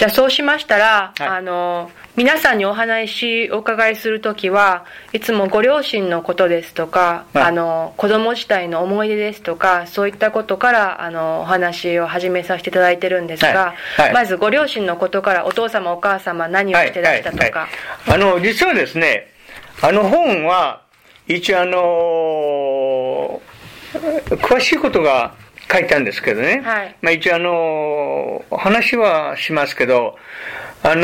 じゃあそうしましたら、 はい、 皆さんにお伺いするときはいつもご両親のことですとか、 はい、 子供時代の思い出ですとか、そういったことからお話を始めさせていただいてるんですが、 はいはい、 まずご両親のことから、お父様お母様何をしてらしたとか、 実はですね、本は一応詳しいことが書いたんですけどね、 はい、 まあ、一応話はしますけど、原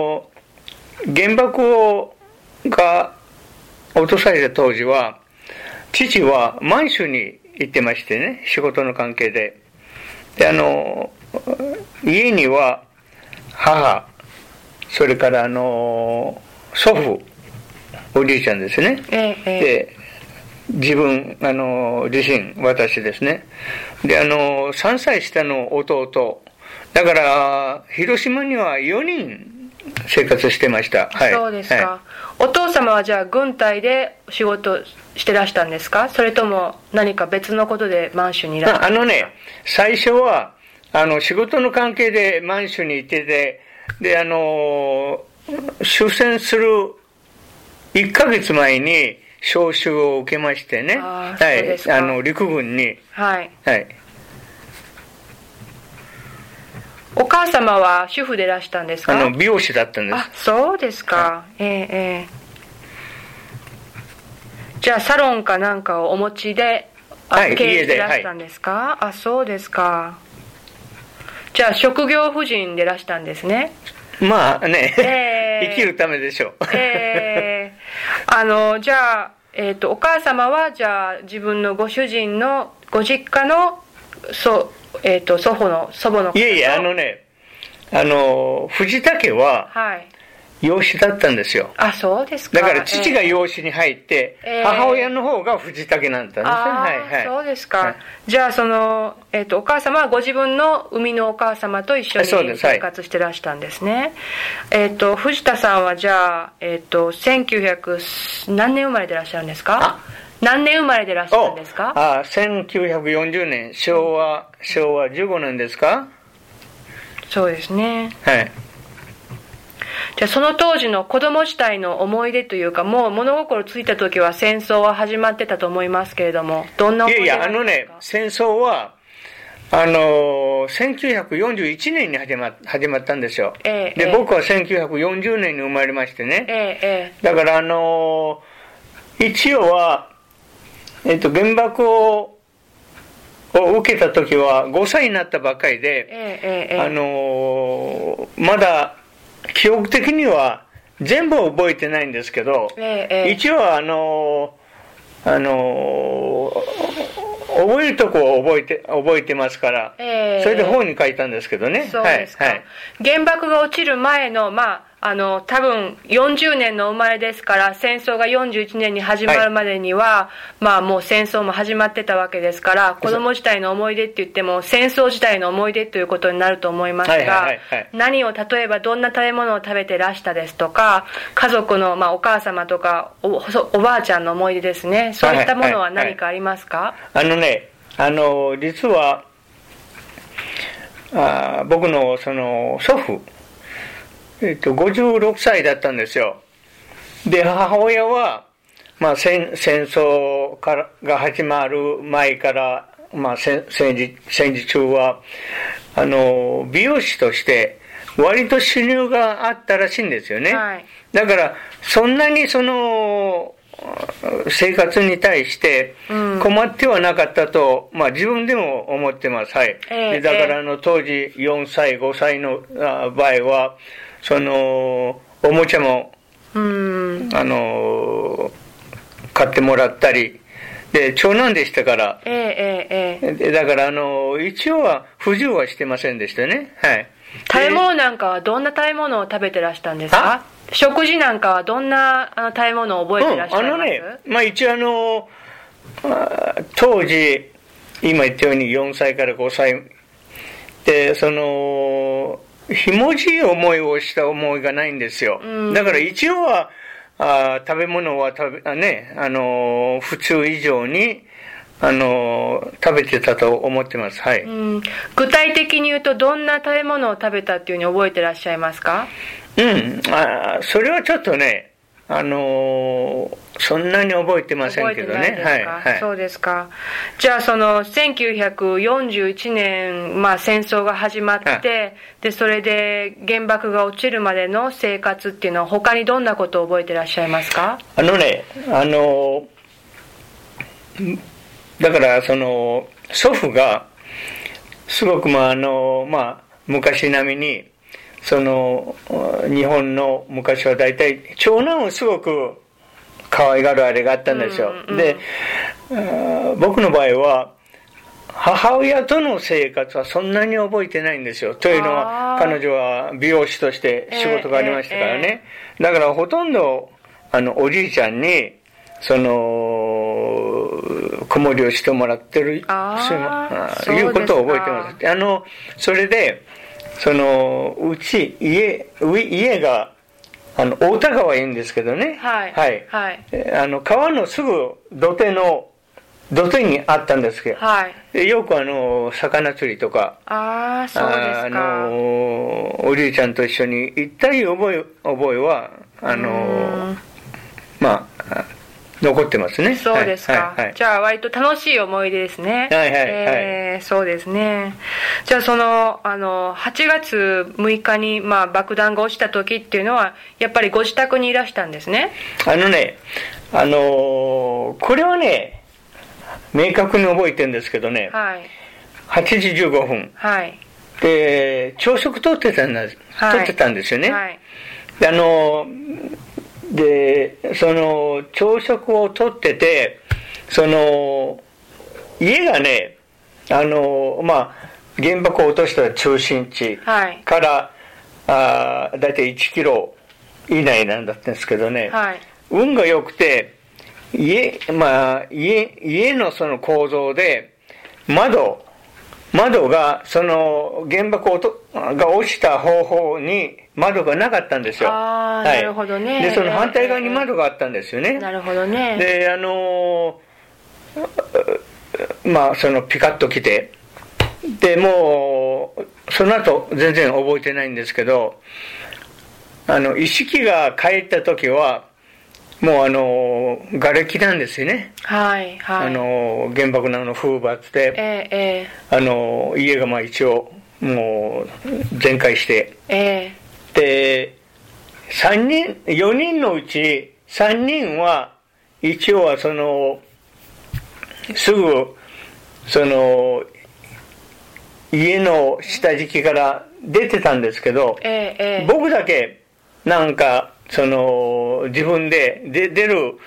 爆が落とされた当時は、父は満州に行ってましてね、仕事の関係で。で、家には母、それから祖父、おじいちゃんですね。で、自分、自身、私ですね。で、3歳下の弟。だから、広島には4人生活してました。はい。 そうですか。 はい、 お父様はじゃあ軍隊で仕事してらしたんですか？それとも何か別のことで満州にいらしたんですか？ 最初は、仕事の関係で満州に行ってて、で、終戦する1ヶ月前に召集を受けましてね。 はい。 陸軍に。 はい。 はい。 お母様は主婦でいらしたんですか？ 美容師だったんです。 あ、そうですか。じゃあサロンかなんかをお持ちで、経営してらしたんですか？はい、あ、そうですか。じゃあ職業婦人でいらしたんですね。 まあね、生きるためでしょう。 じゃあ、お母様はじゃあ自分のご主人のご実家の祖母の方と。 いえ、藤田家は、はい、養子だったんですよ。 あ、そうですか。 だから父が養子に入って、母親の方が藤田家なんだったんですね。はいはい。 そうですか。はい、じゃあお母様はご自分の生みのお母様と一緒に生活してらしたんですね。藤田さんはじゃあ、1900何年生まれでいらっしゃるんですか？何年生まれでいらっしゃるんですか ？1940年、昭和15年ですか？ そうですね。 はい。 じゃあその当時の子供時代の思い出というか、もう物心ついた時は戦争は始まってたと思いますけれども、どんな思い出ですか？ 戦争は1941年に始まったんですよ。で、僕は1940年に生まれましてね。だから一応は原爆を受けた時は5歳になったばっかりで、まだ記憶的には全部覚えてないんですけど、一応は覚えるとこを覚えてますから、それで本に書いたんですけどね。 そうですか。はい、原爆が落ちる前の多分40年の生まれですから、戦争が41年に始まるまでには、もう戦争も始まってたわけですから、子供時代の思い出って言っても戦争時代の思い出ということになると思いますが、何を例えばどんな食べ物を食べてらしたですとか、家族のお母様とか おばあちゃんの思い出ですね、そういったものは何かありますか？ 実は僕のその祖父、56歳だったんですよ。で、母親は、戦争が始まる前から、戦時中は、美容師として、割と収入があったらしいんですよね。はい、だから、そんなに生活に対して困ってはなかったと、自分でも思ってます。はい。だから当時4歳、5歳の場合は、おもちゃも、買ってもらったり、で、長男でしたから、だから一応は不自由はしてませんでしたね。はい。 食べ物なんかはどんな食べ物を食べてらしたんですか？食事なんかはどんな食べ物を覚えてらっしゃいます？ 一応当時、今言ったように4歳から5歳で、ひもじい思いをした思いがないんですよ。だから一応は、食べ物は普通以上に、 食べてたと思ってます。はい。 具体的に言うとどんな食べ物を食べたっていうふうに覚えてらっしゃいますか？ それはちょっとね、そんなに覚えてませんけどね。 はい。そうですか。じゃあその1941年、戦争が始まって、でそれで原爆が落ちるまでの生活っていうのは他にどんなことを覚えてらっしゃいますか？ だからその祖父がすごく昔並みにその日本の昔は大体長男をすごく可愛がるあれがあったんですよ。で、僕の場合は母親との生活はそんなに覚えてないんですよ。というのは彼女は美容師として仕事がありましたからね。だからほとんどおじいちゃんにその子守をしてもらってるいうことを覚えてます。それでその家が大田川いいんですけどね。川のすぐ土手にあったんですけど、よく魚釣りとかおじいちゃんと一緒に行ったり覚えは残ってますね。 そうですか。じゃあ割と楽しい思い出ですね。そうですね。じゃあその8月6日に爆弾が落ちた時っていうのはやっぱりご自宅にいらしたんですね。 これはね明確に覚えてるんですけどね。8時15分。で朝食取ってたんですよね。でその朝食をとっててその家がね原爆を落とした中心地から、だいたい1キロ以内なんだったんですけどね、運が良くて家のその構造で窓がその原爆が落ちた方法に窓がなかったんですよ。 なるほどね。 でその反対側に窓があったんですよね。 なるほどね。 でそのピカッと来てでもうその後全然覚えてないんですけど意識が帰った時はもう瓦礫なんですよね。原爆の風圧で、家が一応もう全壊して、で4人のうち3人は一応はそのすぐその家の下敷きから出てたんですけど、僕だけなんかその自分で出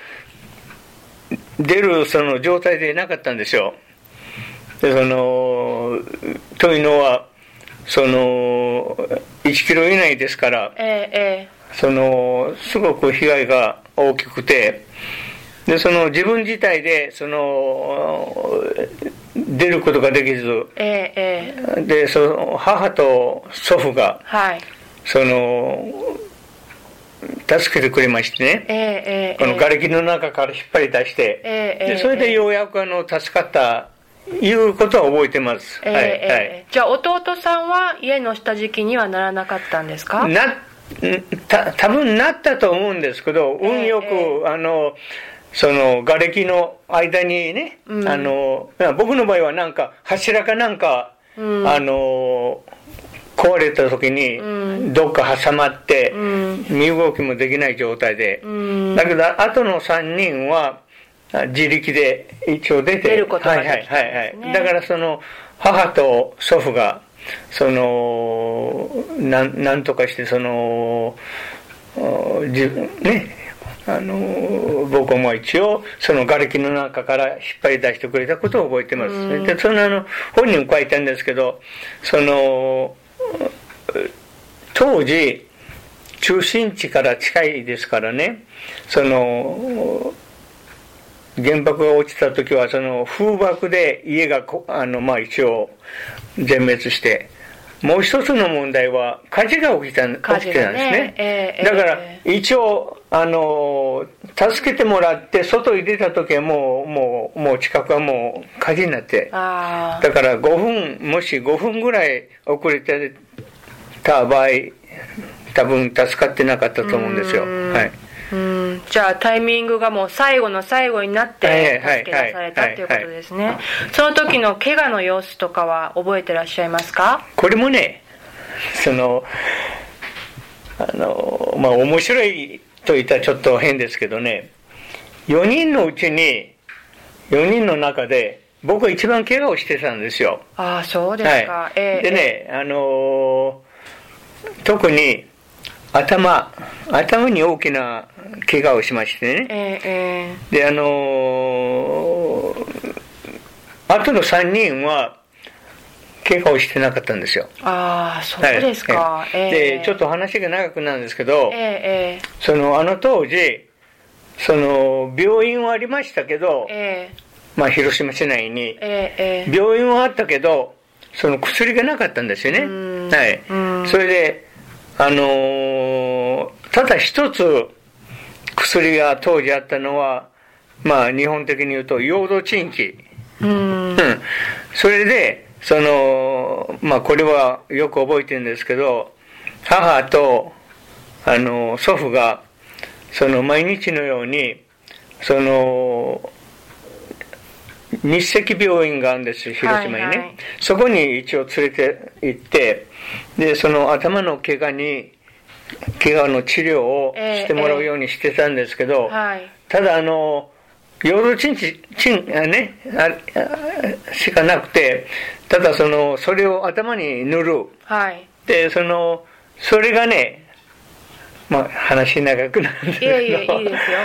るその状態でなかったんですよ。でというのはその1キロ以内ですから、そのすごく被害が大きくてでその自分自体でその出ることができず、でその母と祖父が、その助けてくれましてね、この瓦礫の中から引っ張り出して、でそれでようやく助かったいうことは覚えてます。 じゃあ弟さんは家の下敷きにはならなかったんですか？ 多分なったと思うんですけど、運よくその瓦礫の間にね、僕の場合はなんか柱かなんか、壊れた時にどっか挟まって身動きもできない状態で、だけど後の3人は自力で一応出ることができたんですね。 だからその母と祖父がそのなんとかしてその僕も一応その瓦礫の中から引っ張り出してくれたことを覚えてます。でその本にも書いたんですけど、その当時中心地から近いですからね、その原爆が落ちた時はその風爆で家が一応全滅して、 もう一つの問題は火事が起きてたんですね。だから一応助けてもらって外に出た時はもう近くはもう火事になって、だからもし5分ぐらい遅れてた場合多分助かってなかったと思うんですよ。はい。 じゃあタイミングがもう最後の最後になって助け出されたっていうことですね。その時の怪我の様子とかは覚えてらっしゃいますか？ これもね、面白いと言ったらちょっと変ですけどね、4人のうちに4人の中で僕は一番怪我をしてたんですよ。 ああ、そうですか。 でね、特に頭に大きな怪我をしましてね。で、あとの3人は怪我をしてなかったんですよ。 ああ、そうですか。 で、ちょっと話が長くなるんですけど、当時、病院はありましたけど、広島市内に、病院はあったけど、薬がなかったんですよね。それで、ただ一つ薬が当時あったのは、日本的に言うとヨードチンキ。それで、これはよく覚えてるんですけど、母と、祖父が、毎日のように、日赤病院があるんですよ、広島にね。そこに一応連れて行って、で、頭の怪我の治療をしてもらうようにしてたんですけど、ただヨードチンしかなくて、ただそれを頭に塗る。で、それがね、話長くなるんですけど、 いいですよ。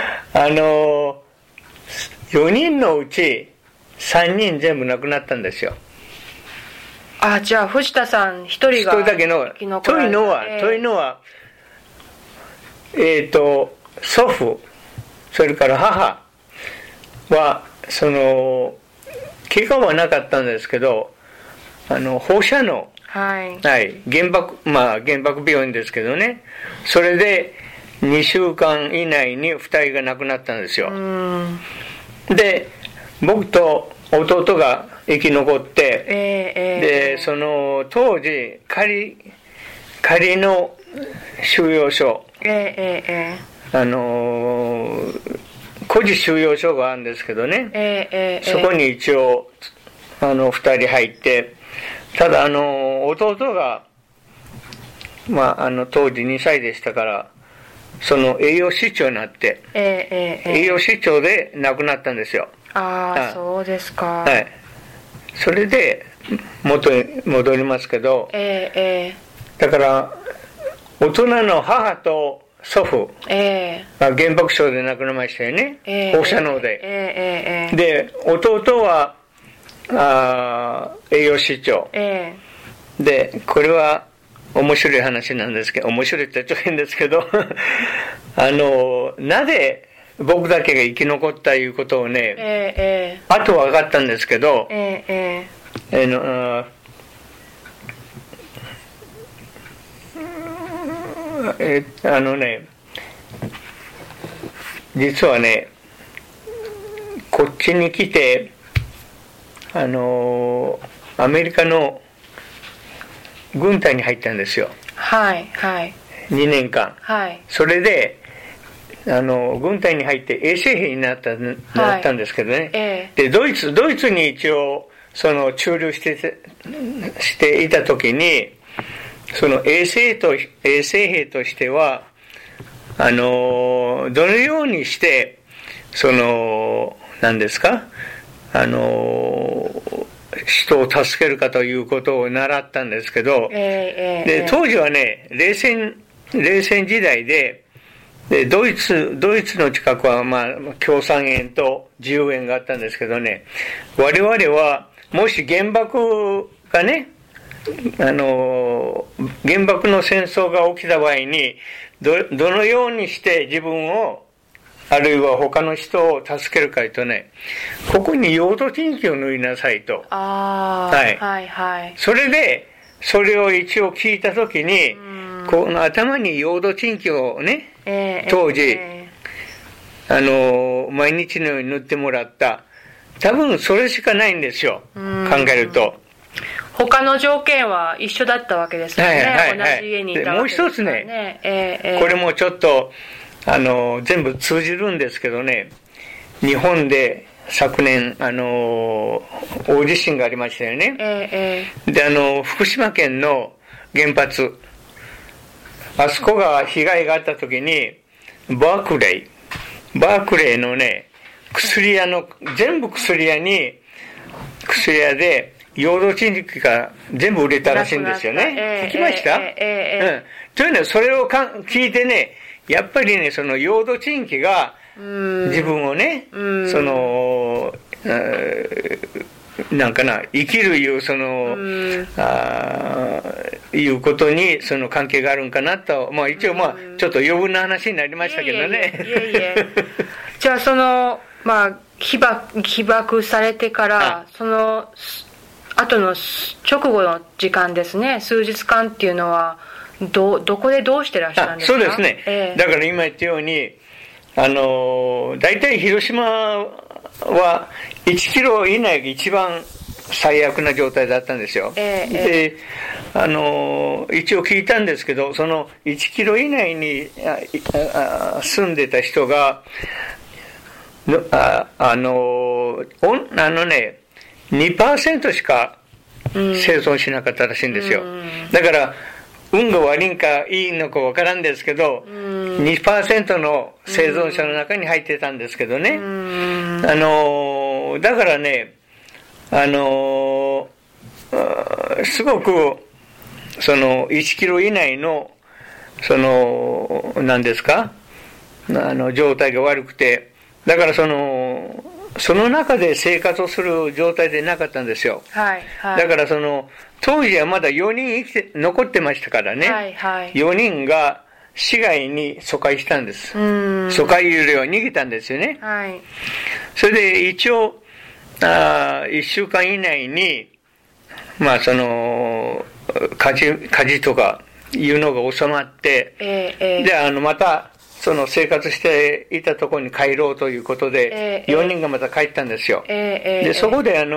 4人のうち3人全部亡くなったんですよ。 じゃあ藤田さん一人が一人だけの、というのは、祖父、それから母は、怪我はなかったんですけど、放射能、原爆病院ですけどね、それで2週間以内に2人が亡くなったんですよ。で、僕と弟が生き残って、で、当時、仮の収容所、孤児収容所があるんですけどね、そこに一応2人入って、ただ弟が当時2歳でしたから、栄養失調になって、栄養失調で亡くなったんですよ。 そうですか。 それで元に戻りますけど、だから大人の母と祖父が原爆症で亡くなりましたよね、放射能で。で、弟は栄養失調、で、これは面白い話なんですけど、面白いってちょっと変ですけどなぜ僕だけが生き残ったいうことをね、あと分かったんですけど、実はね、こっちに来てアメリカの軍隊に入ったんですよ。2年間。それで軍隊に入って衛生兵になったんですけどね。で、ドイツに一応駐留していた時に、衛生兵としてはどのようにして何ですか、人を助けるかということを習ったんですけど、で当時はね、冷戦時代で、ドイツの近くは共産園と自由園があったんですけどね、我々はもし原爆がね、原爆の戦争が起きた場合にどのようにして自分をあるいは他の人を助けるかとね、ここにヨードチンキを塗りなさいと。それでそれを一応聞いたときに、この頭にヨードチンキをね、当時、毎日のように塗ってもらった。多分それしかないんですよ。考えると。 他の条件は一緒だったわけですよね。同じ家にいたわけですからね。もう一つね、 これもちょっと、全部通じるんですけどね、日本で昨年、大地震がありましたよね。で、福島県の原発、あそこが被害があった時に、バークレーのね、薬屋の、全部薬屋で、ヨードチンキが全部売れたらしいんですよね。聞きました？というのは、それを聞いてね、やっぱりね、そのヨードチンキが、自分をね、なんかな、生きるいう、いうことに、関係があるんかなと、まあ一応ちょっと余分な話になりましたけどね。 じゃあ被爆されてから、その後の直後の時間ですね、数日間っていうのは、どこでどうしてらっしゃるんですか？ そうですね。だから今言ったように、大体広島は1キロ以内が一番最悪な状態だったんですよ。で、一応聞いたんですけど、その1キロ以内に住んでた人が、2% しか生存しなかったらしいんですよ。だから、運が悪いんかいいのかわからんですけど、2% の生存者の中に入ってたんですけどね。だからね、すごく、1キロ以内の、何ですか、状態が悪くて、だからその中で生活をする状態でなかったんですよ。だから当時はまだ4人残ってましたからね。4人が市外に疎開したんです。疎開幽霊は逃げたんですよね。それで一応、1週間以内に、火事とかいうのが収まって、で、また、生活していたところに帰ろうということで、4人がまた帰ったんですよ。で、そこで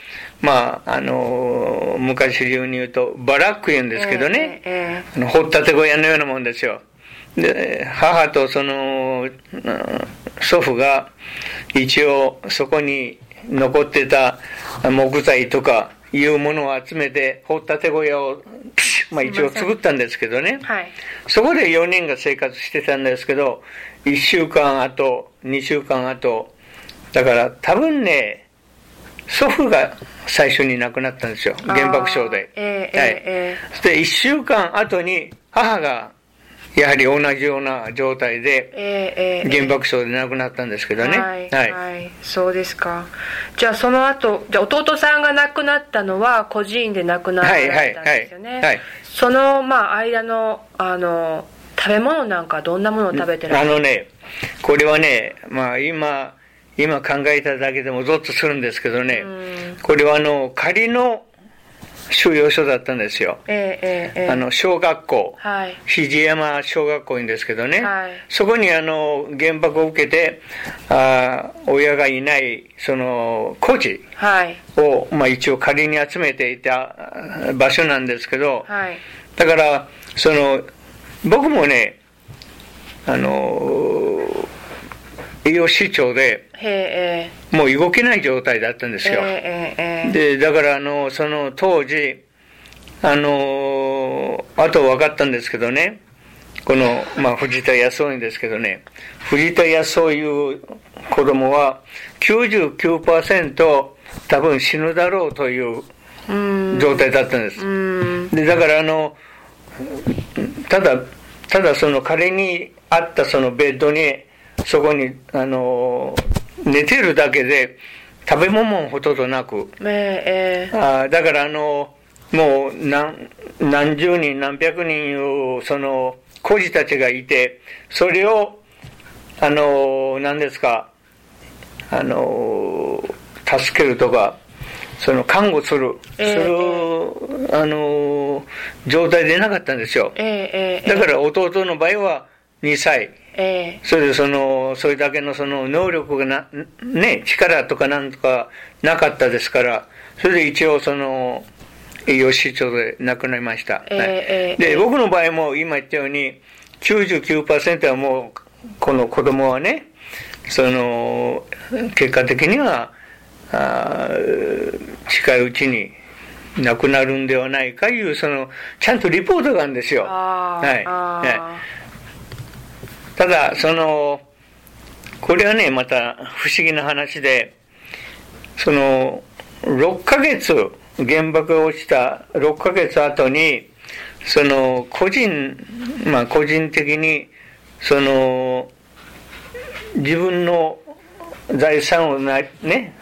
昔流に言うと、バラック言うんですけどね、掘ったて小屋のようなもんですよ。で、母と祖父が一応そこに残ってた木材とかいうものを集めて、掘ったて小屋を一応作ったんですけどね。そこで4人が生活してたんですけど、1週間後、2週間後、だから多分ね、祖父が最初に亡くなったんですよ。原爆症で。で、1週間後に母がやはり同じような状態で、原爆症で亡くなったんですけどね。 そうですか。じゃあその後、弟さんが亡くなったのは孤児院で亡くなったんですよね。その間の食べ物なんかどんなものを食べてらっしゃる？ これはね、今考えただけでもゾッとするんですけどね、これは仮の収容所だったんですよ。小学校、肘山小学校いいんですけどね、そこに原爆を受けて、親がいない孤児を、一応仮に集めていた場所なんですけど、だから僕もね、栄養失調で、もう動けない状態だったんですよ。で、だから当時、あと分かったんですけどね、この、藤田康夫ですけどね、藤田康夫いう子供は 99% 多分死ぬだろうという状態だったんです。で、だからただ彼にあったベッドに、そこに、寝てるだけで、食べ物もほとんどなく、だからもう何十人何百人いう孤児たちがいて、それを何ですか、助けるとかその看護する、状態でなかったんですよ。だから弟の場合は2歳。それでそれだけのその能力が力とかなんとかなかったですから、それで一応栄養失調で亡くなりました。で、僕の場合も今言ったように、99% はもう、この子供はね、結果的には、近いうちに亡くなるんではないかいう、ちゃんとリポートがあるんですよ。ただ、これはね、また不思議な話で、6ヶ月、原爆が落ちた6ヶ月後に、個人的に、自分の財産を投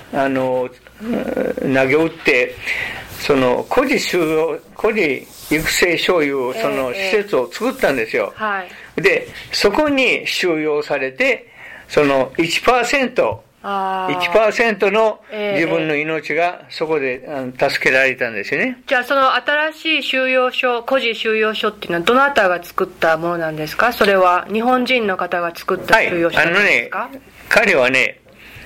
げ打って、孤児育成所いう施設を作ったんですよ。で、そこに収容されて、1% の自分の命がそこで助けられたんですよね。 じゃあ新しい収容所、孤児収容所っていうのはどなたが作ったものなんですか？それは日本人の方が作った収容所なんですか？ 彼はね、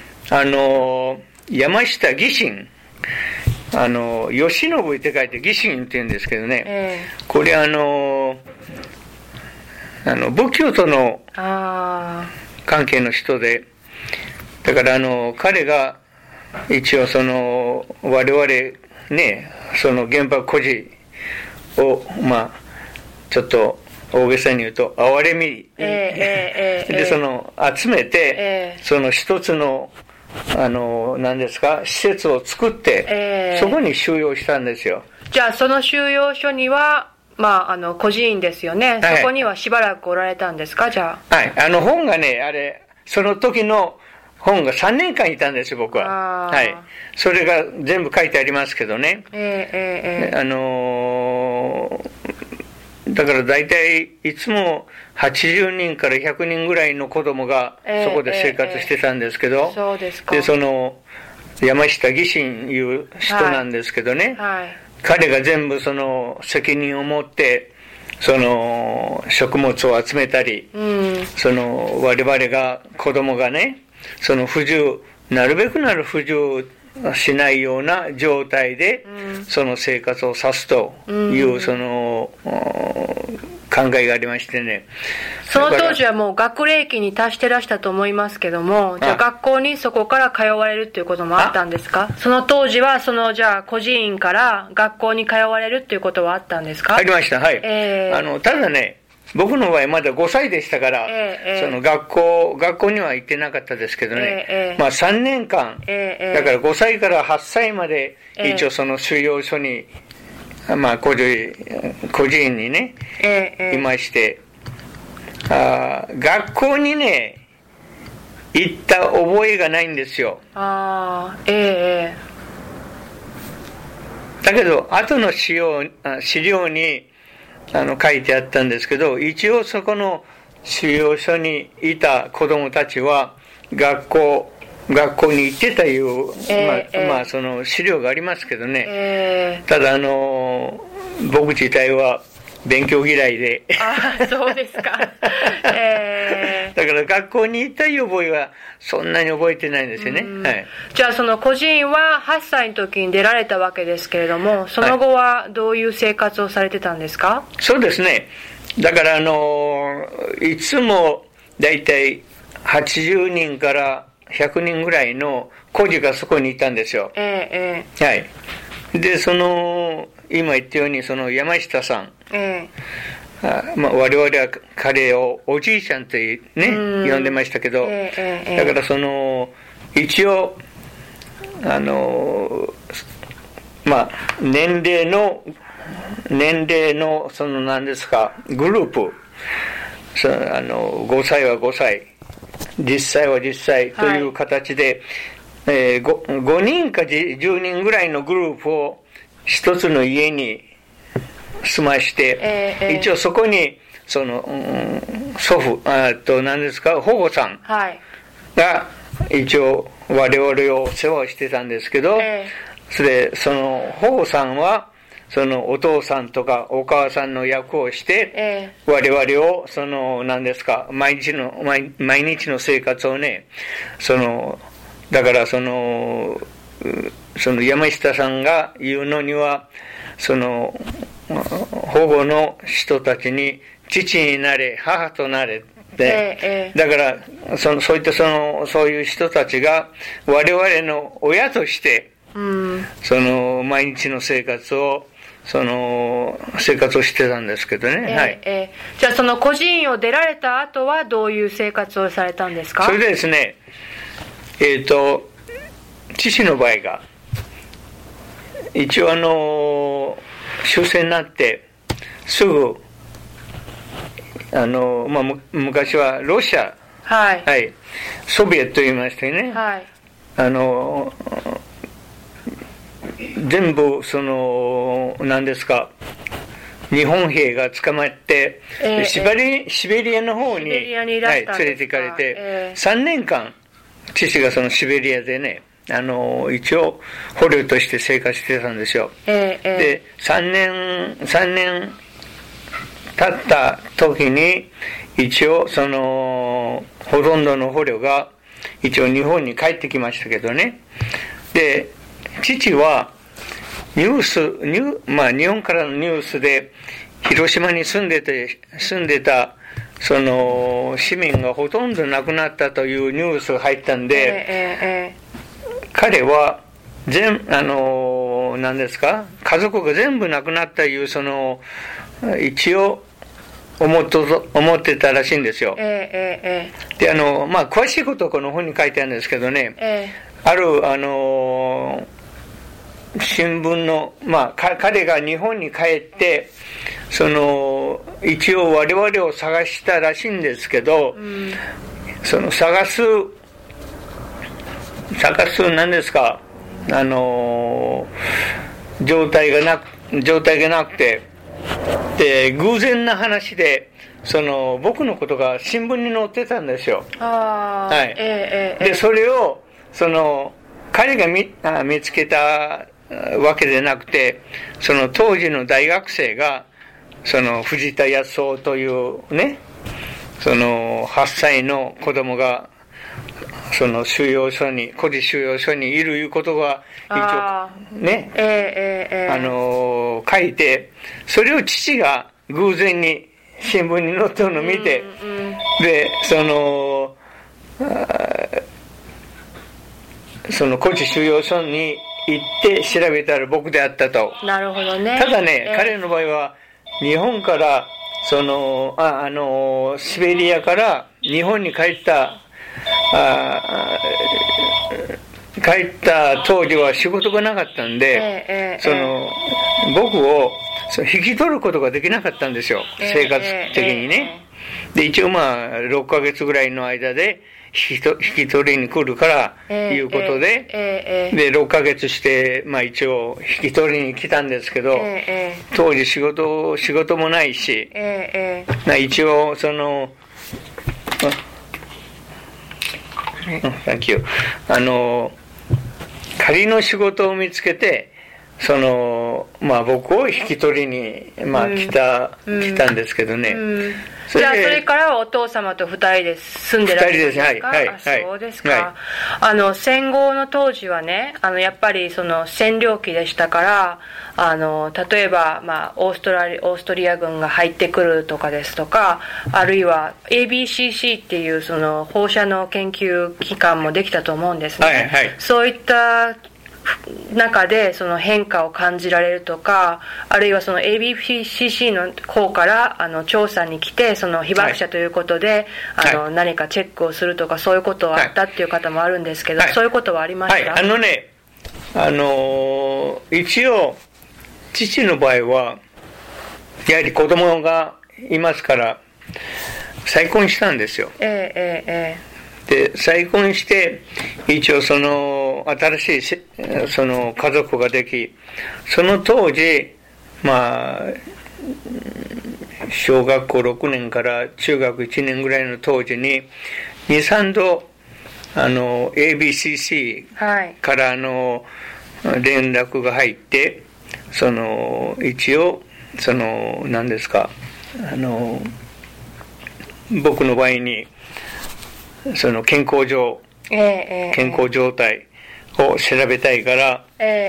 山下義信、慶喜って書いて義信って言うんですけどね、これ仏教との関係の人で、だから彼が一応我々ね、原爆孤児をちょっと大げさに言うと哀れみで集めて、一つの何ですか、施設を作って、そこに収容したんですよ。 じゃあその収容所には孤児院ですよね。そこにはしばらくおられたんですか？じゃあ。 本がね、その時の本が3年間いたんですよ、僕は。それが全部書いてありますけどね。だから大体いつも80人から100人ぐらいの子供がそこで生活してたんですけど、 そうですか。 で、山下義信いう人なんですけどね、彼が全部責任を持って、食物を集めたり、我々が、子供がね、なるべくなる不自由しないような状態で、生活をさすという、考えがありましてね。 その当時はもう学齢期に達してらしたと思いますけども、じゃあ学校にそこから通われるっていうこともあったんですか？その当時はじゃあ孤児院から学校に通われるっていうことはあったんですか？ ありました、はい。ただね、僕の場合まだ5歳でしたから、学校には行ってなかったですけどね、3年間、だから5歳から8歳まで一応収容所に、孤児院にね、いまして、学校にね、行った覚えがないんですよ。だけど、後の資料に書いてあったんですけど、一応そこの収容所にいた子供たちは、学校に行ってたいう、資料がありますけどね。ただ僕自体は勉強嫌いで。 そうですか。 だから学校に行ったいう覚えはそんなに覚えてないんですよね。 じゃあ孤児院は8歳の時に出られたわけですけれども、その後はどういう生活をされてたんですか？ そうですね。だからいつもだいたい80人から100人ぐらいの孤児がそこにいたんですよ。で、今言ったように山下さん、我々は彼をおじいちゃんとね、呼んでましたけど、だから一応年齢の何ですか、グループ、5歳は5歳、10歳は10歳という形で、5人か10人ぐらいのグループを一つの家に住まして、一応そこに祖父何ですか、保護さんが一応我々を世話をしてたんですけど、 それでその保護さんはそのお父さんとかお母さんの役をして、我々をその何ですか、毎日の生活をね、だからその山下さんが言うのには、その保護の人たちに父になれ母となれって、だからそういったそういう人たちが我々の親として、その毎日の生活をしてたんですけどね。 じゃあその孤児院を出られた後はどういう生活をされたんですか？ それでですね、父の場合が一応終戦になってすぐ昔はロシア、ソビエトと言いましてね、全部何ですか、日本兵が捕まって、シベリアの方に連れて行かれて、3年間父がそのシベリアでね、一応捕虜として生活してたんですよ。で3年経った時に一応ほとんどの捕虜が一応日本に帰ってきましたけどね。で父は日本からのニュースで広島に住んでた市民がほとんど亡くなったというニュースが入ったんで、彼は何ですか、家族が全部亡くなったいう一応思ってたらしいんですよ。で詳しいことはこの本に書いてあるんですけどね、ある新聞の彼が日本に帰って一応我々を探したらしいんですけど、探す何ですか、状態がなくて、で偶然な話で僕のことが新聞に載ってたんですよ。でそれを彼が見つけたわけでなくて、当時の大学生が藤田康夫というね、8歳の子供が孤児収容所にいるいうことが一応ね、書いて、それを父が偶然に新聞に載ってるのを見て、で孤児収容所に行って調べたら僕であったと。 なるほどね。 ただね、彼の場合は日本からシベリアから日本に帰った当時は仕事がなかったんで、僕を引き取ることができなかったんですよ、生活的にね。で一応6ヶ月ぐらいの間で引き取りに来るからいうことで、で6ヶ月して一応引き取りに来たんですけど、当時仕事もないし、一応Thank you. 仮の仕事を見つけて僕を引き取りに来たんですけどね。 じゃあそれからはお父様と2人で住んでらっしゃるんですか？そうですか。戦後の当時はね、やっぱり占領期でしたから、例えばオーストリア軍が入ってくるとかですとか、あるいは ABCC っていう放射能研究機関もできたと思うんですね。そういった中で変化を感じられるとか、あるいはABCC の方から調査に来て被爆者ということで、何かチェックをするとか、そういうことはあったっていう方もあるんですけど、そういうことはありました？ 一応父の場合はやはり子供がいますから再婚したんですよ。で再婚して一応新しい家族ができ、その当時小学校6年から中学1年ぐらいの当時に 2,3 度ABCC から連絡が入って、一応何ですか、僕の場合に健康状態を調べたいから、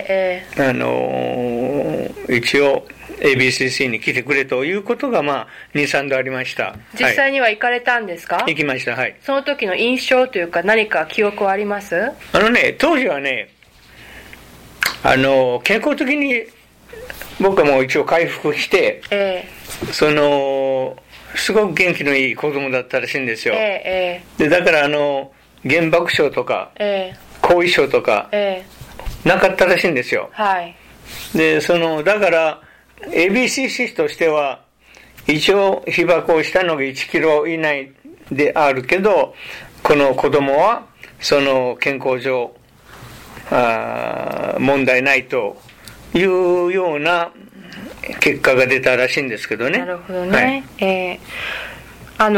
一応 ABCC に来てくれということが2、3度ありました。 実際には行かれたんですか？ 行きました。はい。 その時の印象というか何か記憶はあります？ 当時はね、健康的に僕はもう一応回復して、すごく元気のいい子供だったらしいんですよ。でだから原爆症とか、後遺症とか、なかったらしいんですよ。 はい。 でだから ABCC としては一応被爆をしたのが1キロ以内であるけど、この子供は健康上問題ないというような結果が出たらしいんですけどね。 なるほどね。はい、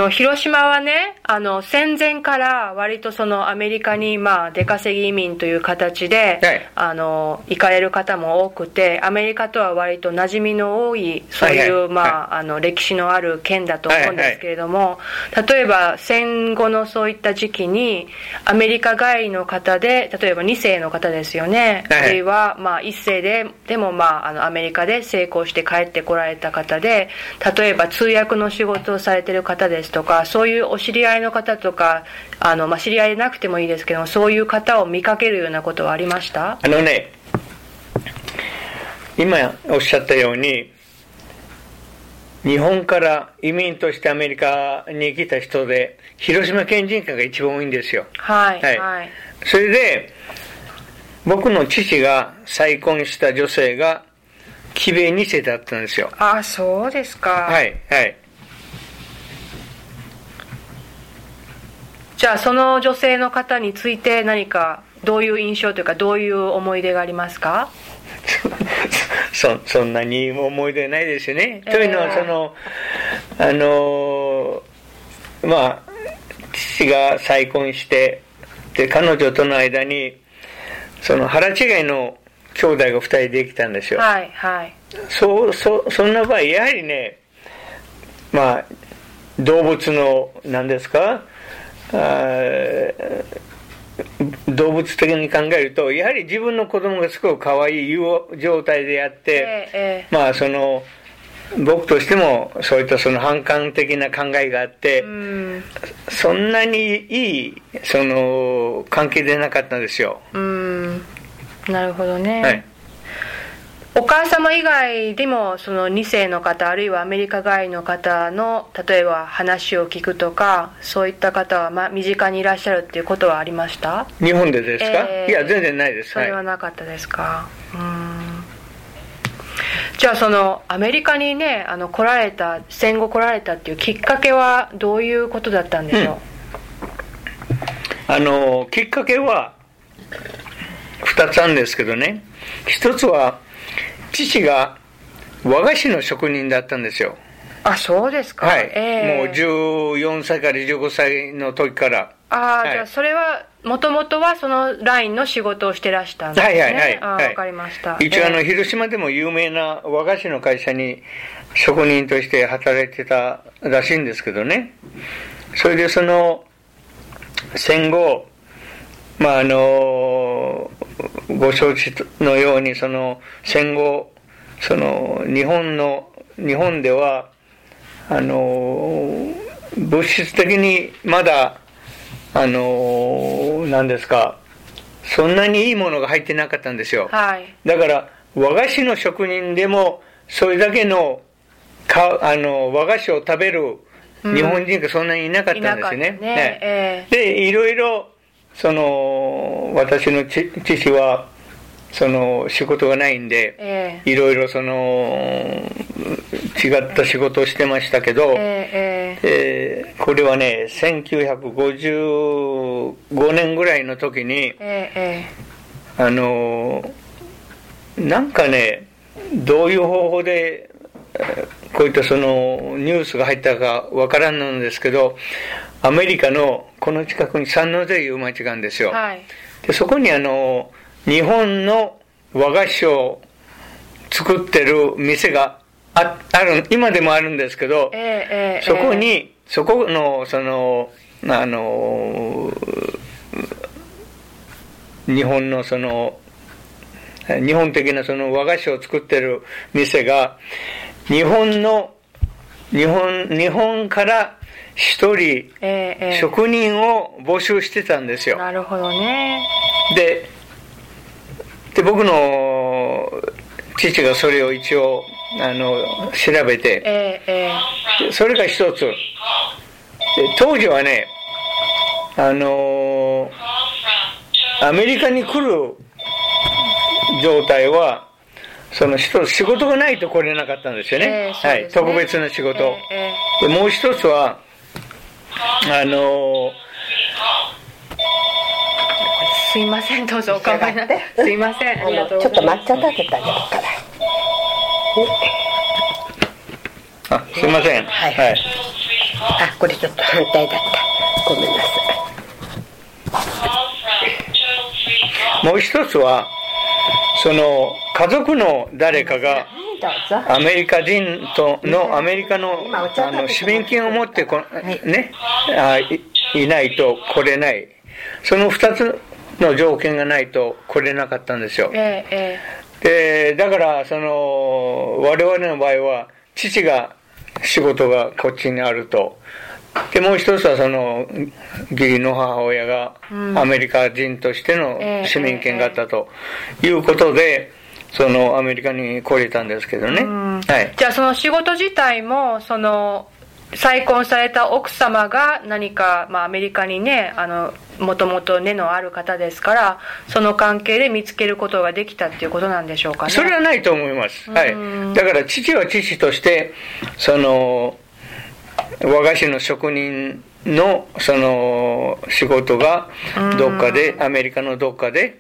広島はね、戦前から割とアメリカに出稼ぎ移民という形で、はい、行かれる方も多くて、アメリカとは割と馴染みの多いそういう、歴史のある県だと思うんですけれども、例えば戦後のそういった時期にアメリカ帰りの方で、例えば2世の方ですよね、あるいは1世でもアメリカで成功して帰ってこられた方で、例えば通訳の仕事をされている方ですとか、そういうお知り合いの方とか、知り合いでなくてもいいですけども、そういう方を見かけるようなことはありました？ 今おっしゃったように、日本から移民としてアメリカに来た人で広島県人会が一番多いんですよ。 はい、はいはい、 それで僕の父が再婚した女性が木部2世だったんですよ。 あ、そうですか。 はいはい。 じゃあその女性の方について何かどういう印象というか、どういう思い出がありますか？ そんなに思い出ないですよね。というのは父が再婚して、で彼女との間に腹違いの兄弟が2人できたんですよ。 はいはい。 そんな場合やはりね、動物の何ですか、動物的に考えると、やはり自分の子供がすごく可愛い状態であって、僕としてもそういった反感的な考えがあって、そんなにいい関係でなかったんですよ。 なるほどね。 はい。 お母様以外でも2世の方、あるいはアメリカ帰りの方の例えば話を聞くとか、そういった方は身近にいらっしゃるっていうことはありました？ 日本でですか？いや全然ないです。 それはなかったですか？じゃあアメリカにね戦後来られたっていうきっかけはどういうことだったんでしょう？きっかけは2つあるんですけどね、一つは父が和菓子の職人だったんですよ。 あ、そうですか。 はい。もう14歳から15歳の時から。 はい、じゃあそれはもともとはそのラインの仕事をしてらしたんですね。 はいわかりました。 一応広島でも有名な和菓子の会社に職人として働いてたらしいんですけどね。それで戦後、ご承知のように戦後日本では物質的にまだ何ですか、そんなにいいものが入ってなかったんですよ。 はい。 だから和菓子の職人でもそれだけの和菓子を食べる日本人がそんなにいなかったんですよね。でいろいろ私の父は仕事がないんで、いろいろ違った仕事をしてましたけど、これはね1955年ぐらいの時に、なんかね、どういう方法でこういったニュースが入ったかわからんのですけど、アメリカのこの近くにサンノゼいう町があるんですよ。 はい、 でそこに日本の和菓子を作ってる店がある、今でもあるんですけど、そこの日本の日本的な和菓子を作ってる店が日本から一人職人を募集してたんですよ。 なるほどね。 で僕の父がそれを一応調べて、それが一つで、当時はねアメリカに来る状態は仕事がないと来れなかったんですよね。はい、特別な仕事、でもう一つはすいません、どうぞお構いなく。すいません、ありがとうございます。 ちょっと抹茶立ててあげるから。 すいません。 はい。はい、これちょっと反対だった。ごめんなさい。もう一つは家族の誰かがアメリカ人アメリカの市民権を持っていないと来れない。その2つの条件がないと来れなかったんですよ。でだから我々の場合は父が仕事がこっちにあると。でもう一つは義理の母親がアメリカ人としての市民権があったということでアメリカに来れたんですけどね。はい、 じゃあその仕事自体も再婚された奥様が何か、アメリカにねもともと根のある方ですから、その関係で見つけることができたっていうことなんでしょうかね。 それはないと思います。はい、だから父は父として和菓子の職人の仕事がどっかで、アメリカのどっかで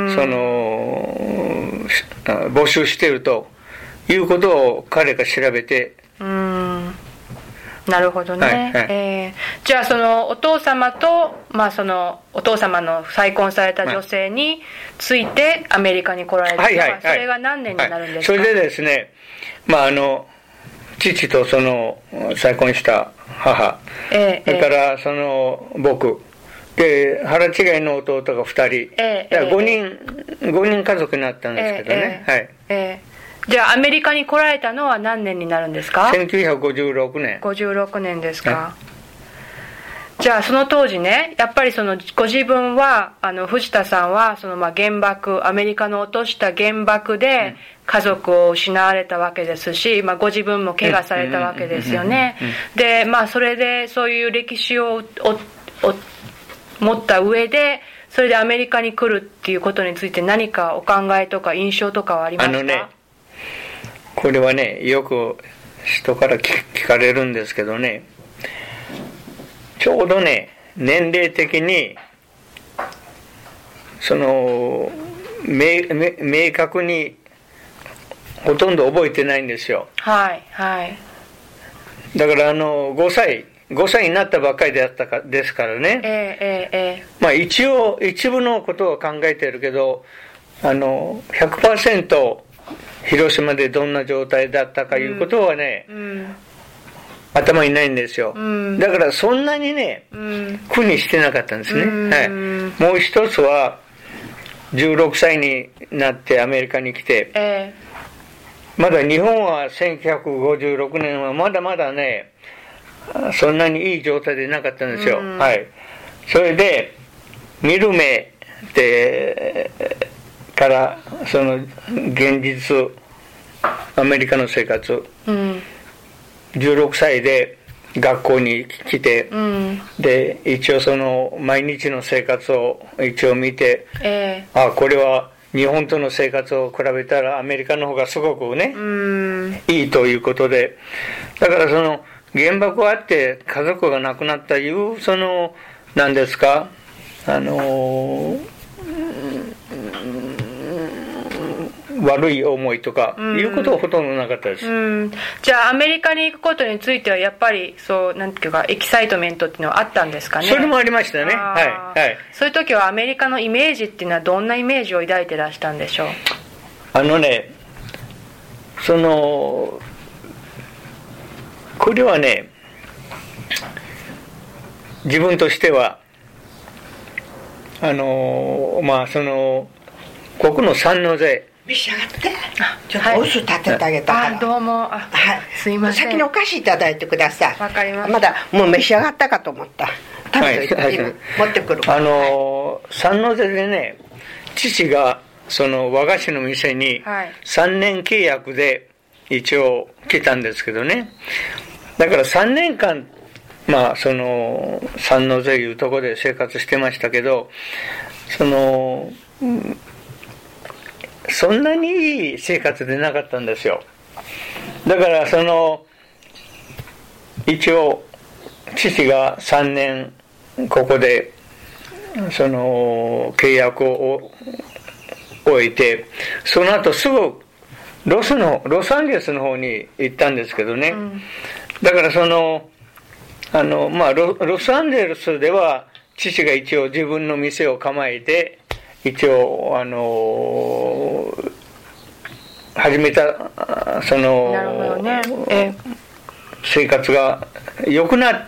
募集しているということを彼が調べて。 なるほどね。はいはい、じゃあお父様と、お父様の再婚された女性についてアメリカに来られて、それが何年になるんですか？ それでですね、父と再婚した母、それから僕で腹違いの弟が2人、5人家族になったんですけどね。 じゃあアメリカに来られたのは何年になるんですか ？1956年。 56年ですか。じゃあその当時ね、やっぱりご自分は藤田さんは原爆、アメリカの落とした原爆で家族を失われたわけですし、ご自分も怪我されたわけですよね。でそれでそういう歴史を持った上で、それでアメリカに来るっていうことについて何かお考えとか印象とかはありますか？ これはね、よく人から聞かれるんですけどね、ちょうどね、年齢的に明確にほとんど覚えてないんですよ。 はいはい。 だから5歳になったばっかりですからね。一応一部のことを考えてるけど、100% 広島でどんな状態だったかいうことはね、頭にないんですよ。だからそんなにね、苦にしてなかったんですね。もう一つは16歳になってアメリカに来て、まだ日本は1956年はまだまだね、そんなにいい状態でなかったんですよ。それで見る目でから現実、アメリカの生活、16歳で学校に来て、で一応毎日の生活を一応見て、これは日本との生活を比べたらアメリカの方がすごくね、いいということで、だから原爆あって家族が亡くなったいう何ですか、悪い思いとかいうことはほとんどなかったです。 じゃあアメリカに行くことについてはやっぱりなんていうかエキサイトメントっていうのはあったんですかね？ それもありましたね。 そういう時はアメリカのイメージっていうのはどんなイメージを抱いてらしたんでしょう？ これはね、自分としてはここの三の税召し上がって、ちょっとお酢立ててあげたから、 どうも、すいません、 先にお菓子いただいてください。 わかりました。 まだもう召し上がったかと思った。食べといて、今持ってくるから。 三の瀬でね、父がその和菓子の店に3年契約で一応来たんですけどね、だから3年間その三の瀬いうところで生活してましたけど、そんなにいい生活でなかったんですよ。だから一応父が3年ここで契約を終えて、その後すぐロサンゼルスの方に行ったんですけどね、だからロサンゼルスでは父が一応自分の店を構えて一応始めたなるほどね、 生活が良くなって、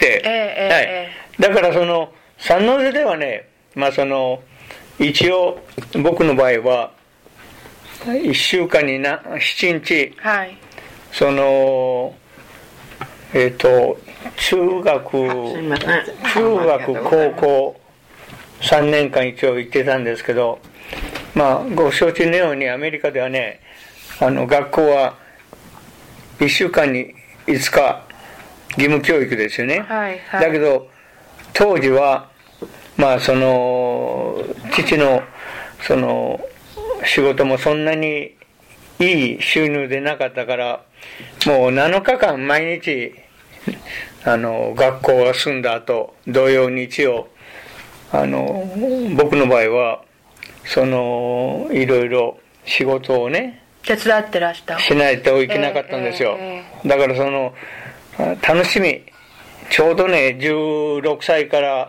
だから三の瀬ではね、一応僕の場合は1週間に7日、中学高校3年間一応行ってたんですけど、ご承知のようにアメリカではね、学校は1週間に5日義務教育ですよね、だけど当時は父の仕事もそんなにいい収入でなかったから、もう7日間毎日学校が済んだ後、土曜日曜僕の場合はいろいろ仕事をね手伝ってらしたしないといけなかったんですよ、だから楽しみ、ちょうどね16歳から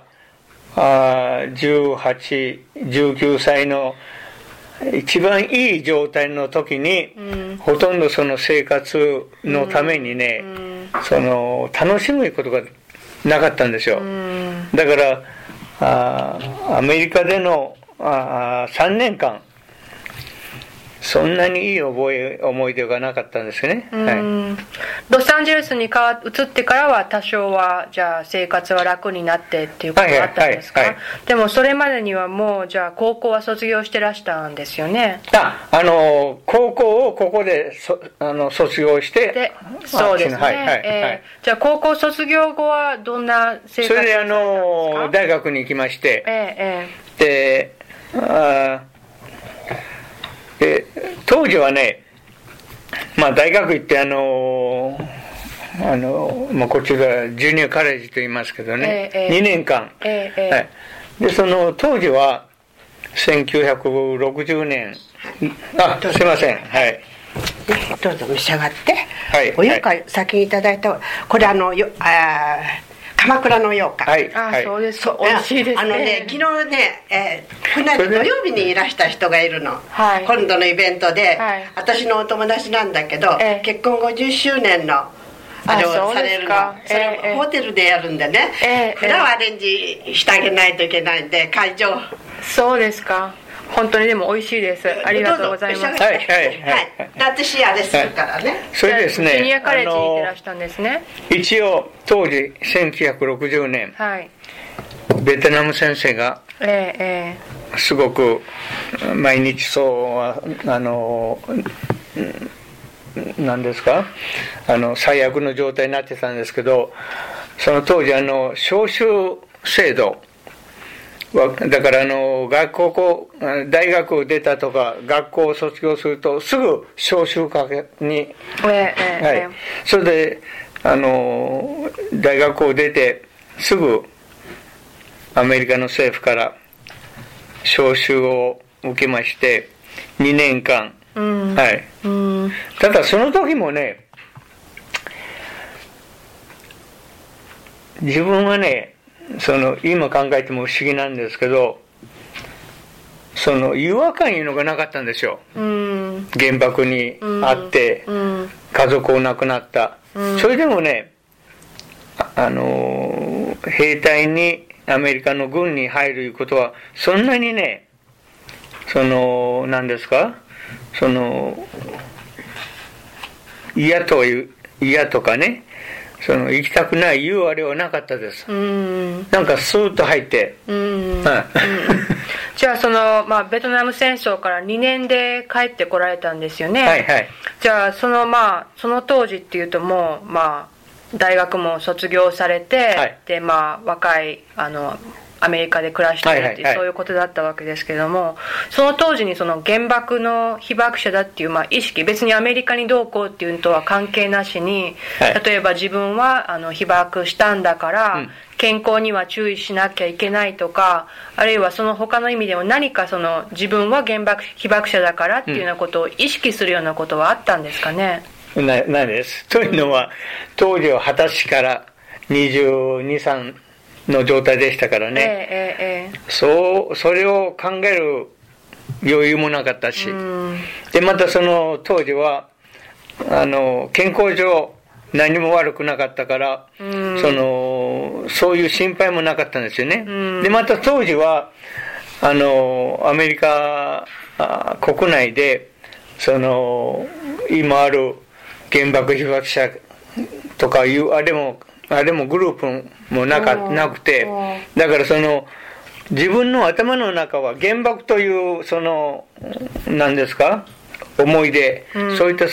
18、19歳の一番いい状態の時に、ほとんど生活のためにね、楽しむことがなかったんですよ、だからアメリカでの3年間そんなにいい思い出がなかったんですよね、 ロサンゼルスに移ってからは多少はじゃあ生活は楽になってっていうことがあったんですか？でもそれまでにはもうじゃあ高校は卒業してらしたんですよね。 高校をここで卒業してそうですね、じゃあ高校卒業後はどんな生活をされたんですか？ それで大学に行きまして、で当時はね、大学行ってこっちがジュニアカレッジと言いますけどね、2年間、で当時は1960年、すいません、 どうぞ召し上がって、お羊羹先にいただいた、これ鎌倉の羊羹、 そうです、美味しいですね。 昨日ね、土曜日にいらした人がいるの、今度のイベントで、私のお友達なんだけど、結婚50周年のあれをされるの、それをホテルでやるんでね、フラワーアレンジしてあげないといけないんで、会場。 そうですか、本当にでも美味しいです。ありがとうございます。 私あれするからね。 それですね、 ジュニアカレッジに行ってらしたんですね。 一応当時1960年、ベトナム先生がすごく毎日何ですか、最悪の状態になってたんですけど、その当時召集制度、だから大学を出たとか学校を卒業するとすぐ召集かけに、それで大学を出てすぐアメリカの政府から召集を受けまして2年間、ただその時もね、自分はね、今考えても不思議なんですけど、違和感いうのがなかったんですよ。 原爆にあって、家族を亡くなった、それでもね、兵隊にアメリカの軍に入ることはそんなにね、何ですか、嫌とかね、行きたくないいうあれはなかったです。なんかスーッと入って、 じゃあベトナム戦争から2年で帰ってこられたんですよね。 はいはい。 じゃあその当時っていうともう大学も卒業されて、はい、で若いアメリカで暮らしているっていう、そういうことだったわけですけれども、その当時に原爆の被爆者だっていう意識、別にアメリカにどうこうっていうのとは関係なしに、例えば自分は被爆したんだから、健康には注意しなきゃいけないとか、あるいはその他の意味でも何か自分は被爆者だからっていうようなことを意識するようなことはあったんですかね。 ないです。というのは、当時は20歳から22、3の状態でしたからね、それを考える余裕もなかったし、でまたその当時は健康上何も悪くなかったから、そういう心配もなかったんですよね。でまた当時はアメリカ国内で今ある原爆被爆者とかいうあれもグループもなくて、だから自分の頭の中は原爆という何ですか、思い出、そういった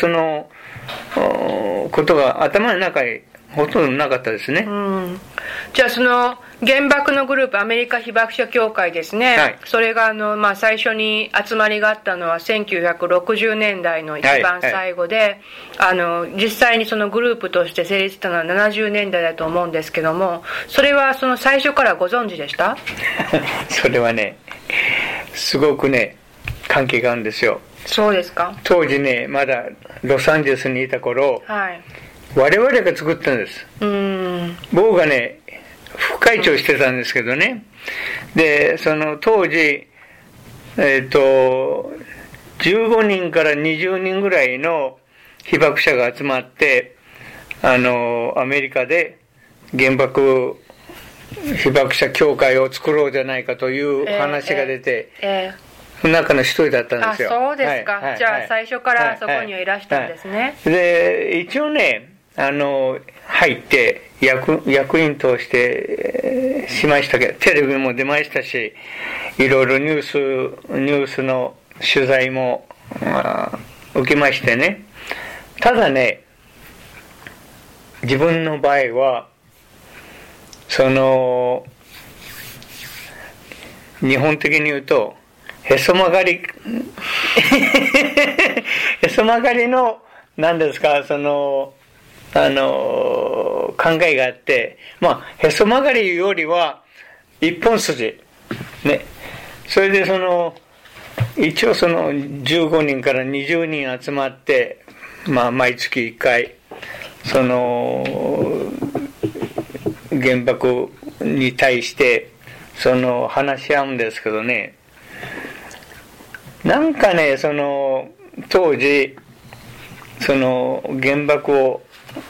ことが頭の中にほとんどなかったですね。 じゃあ原爆のグループ、アメリカ被爆者協会ですね、はい、それが最初に集まりがあったのは1960年代の一番最後で、実際にそのグループとして成立したのは70年代だと思うんですけども、それは最初からご存知でした？ それはね、すごくね、関係があるんですよ。 そうですか。 当時ね、まだロサンゼルスにいた頃、はい、我々が作ったんです。僕がね、副会長してたんですけどね。で、当時、15人から20人ぐらいの被爆者が集まって、アメリカで原爆被爆者協会を作ろうじゃないかという話が出て、その中の一人だったんですよ。 そうですか。はい、じゃあ最初からそこにはいらしたんですね。 で、一応ね、入って役員としてしましたけど、テレビも出ましたし、いろいろニュースの取材も受けましてね。ただね、自分の場合は日本的に言うとへそ曲がりへそ曲がりの何ですか、考えがあって、へそ曲がりよりは一本筋ね。それで一応15人から20人集まって、毎月1回原爆に対して話し合うんですけどね、なんかね、当時原爆を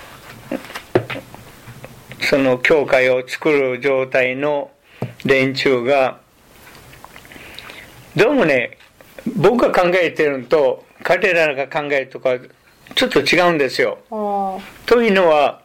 教会を作る状態の連中がどうもね、僕が考えてるのと彼らが考えるとかちょっと違うんですよ。というのは、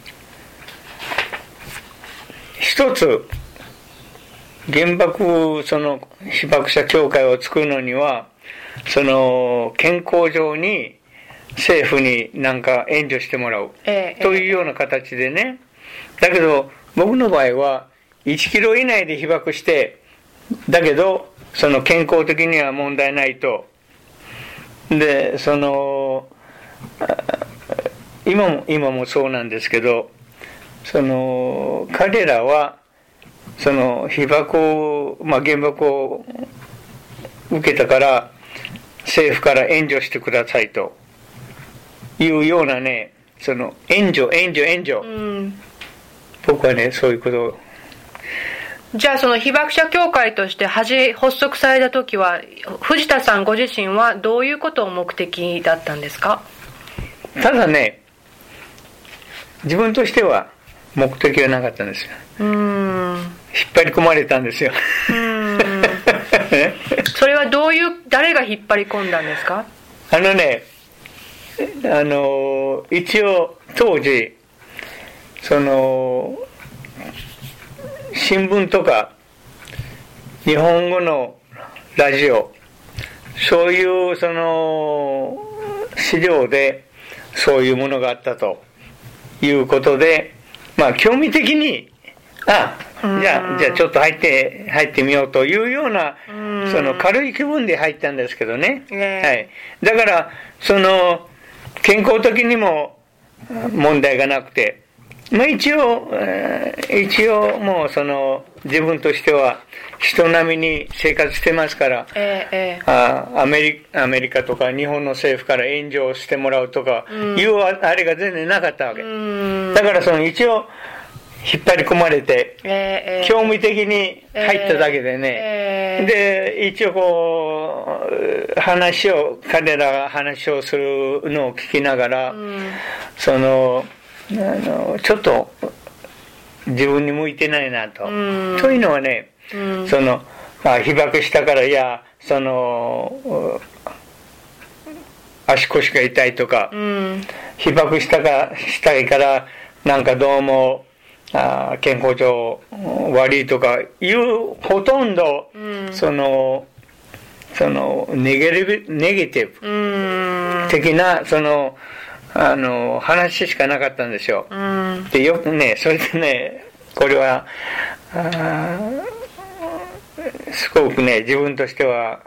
一つ原爆被爆者協会を作るのには健康上に政府になんか援助してもらうというような形でね。だけど僕の場合は1キロ以内で被爆して、だけど健康的には問題ないと。で今もそうなんですけど、彼らは被爆を、原爆を受けたから政府から援助してくださいというようなね、援助、僕はね、そういうことをじゃあその被爆者協会として発足された時は藤田さんご自身はどういうことを目的だったんですか？ ただね、自分としては目的はなかったんですよ。引っ張り込まれたんですよ。 それは誰が引っ張り込んだんですか？ 一応当時新聞とか日本語のラジオ、そういう資料でそういうものがあったということで、興味的にじゃあちょっと入ってみようというような軽い気分で入ったんですけどね、はい、だから健康的にも問題がなくて、一応もう自分としては人並みに生活してますから、アメリカとか日本の政府から援助をしてもらうとかいうあれが全然なかったわけ。だから一応引っ張り込まれて、興味的に入っただけでね、で一応彼らが話をするのを聞きながら、ちょっと自分に向いてないなと、というのはね、被爆したから足腰が痛いとか、被爆したいからなんかどうも健康上悪いとかいうほとんどネガティブ的な話しかなかったんですよ。でよくね、それでね、これはすごくね、自分としては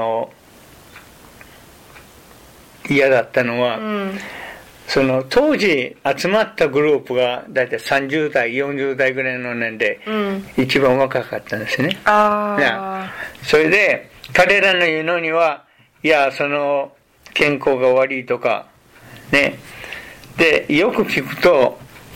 嫌だったのは、当時集まったグループがだいたい30代40代ぐらいの年齢、一番若かったんですね。それで彼らの言うのには、健康が悪いとかね、でよく聞くと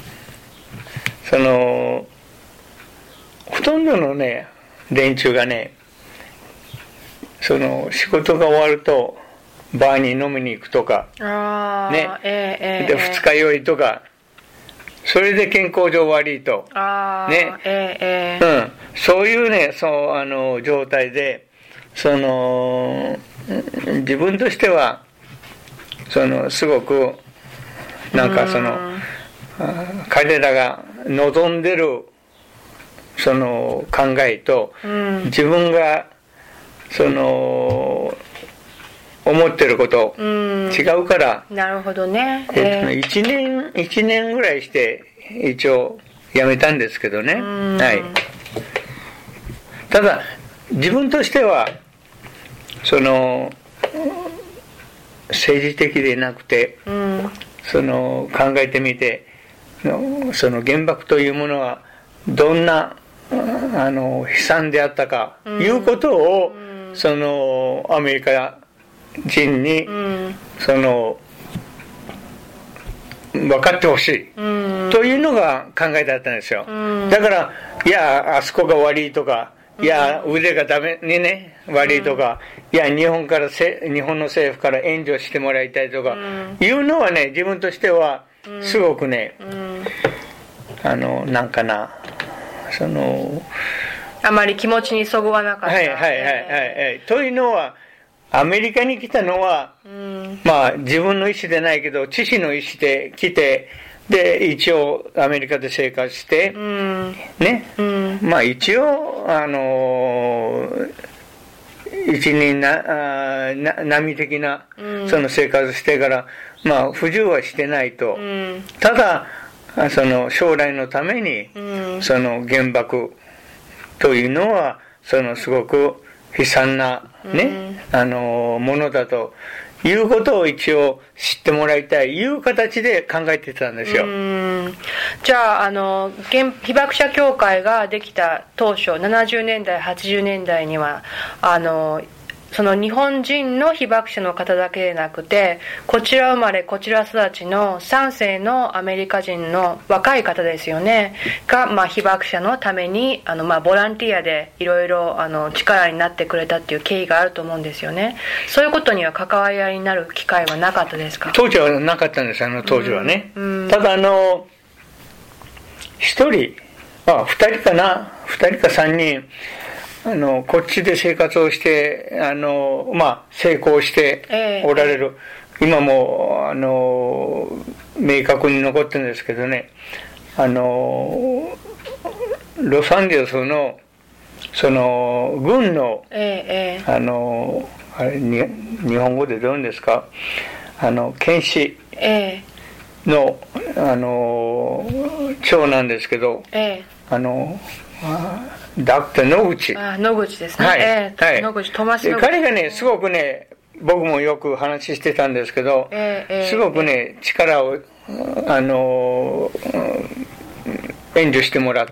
ほとんどのね連中がね、仕事が終わるとバーに飲みに行くとかね、で二日酔いとか、それで健康上悪いとね、そういうね状態で自分としてはすごくなんか彼らが望んでる考えと、自分が思ってること違うから、 なるほどね。 1年ぐらいして一応やめたんですけどね。はい。ただ自分としては政治的でなくて、考えてみて原爆というものはどんな悲惨であったか、いうことをアメリカ人に分かってほしいというのが考えだったんですよ。だからあそこが悪いとか、腕がダメにね悪いとか、日本の政府から援助してもらいたいとか、いうのはね、自分としてはすごくね、なんかなあまり気持ちにそぐわなかった。 というのは、アメリカに来たのは、自分の意思でないけど父の意思で来て、で一応アメリカで生活して、ね、一応一人並的な生活してから、不自由はしてないと、ただ将来のために原爆というのはすごく悲惨なね、ものだということを一応知ってもらいたいいう形で考えてたんですよ。 じゃあ被爆者協会ができた当初70年代80年代にはその日本人の被爆者の方だけでなくて、こちら生まれこちら育ちの3世のアメリカ人の若い方ですよねが、被爆者のためにボランティアでいろいろ力になってくれたっていう経緯があると思うんですよね。そういうことには関わり合いになる機会はなかったですか？ 当時はなかったんです、当時はね。ただ一人2人かな、2人か3人こっちで生活をして成功しておられる、今も明確に残ってるんですけどね、ロサンゼルスのその軍の、あれ日本語でどういうんですか、検視の、長なんですけど、ダクター野口。 野口ですね。 はい。 野口、トマス野口。 彼がね、すごくね、僕もよく話してたんですけど、すごくね、力を、援助してもらって、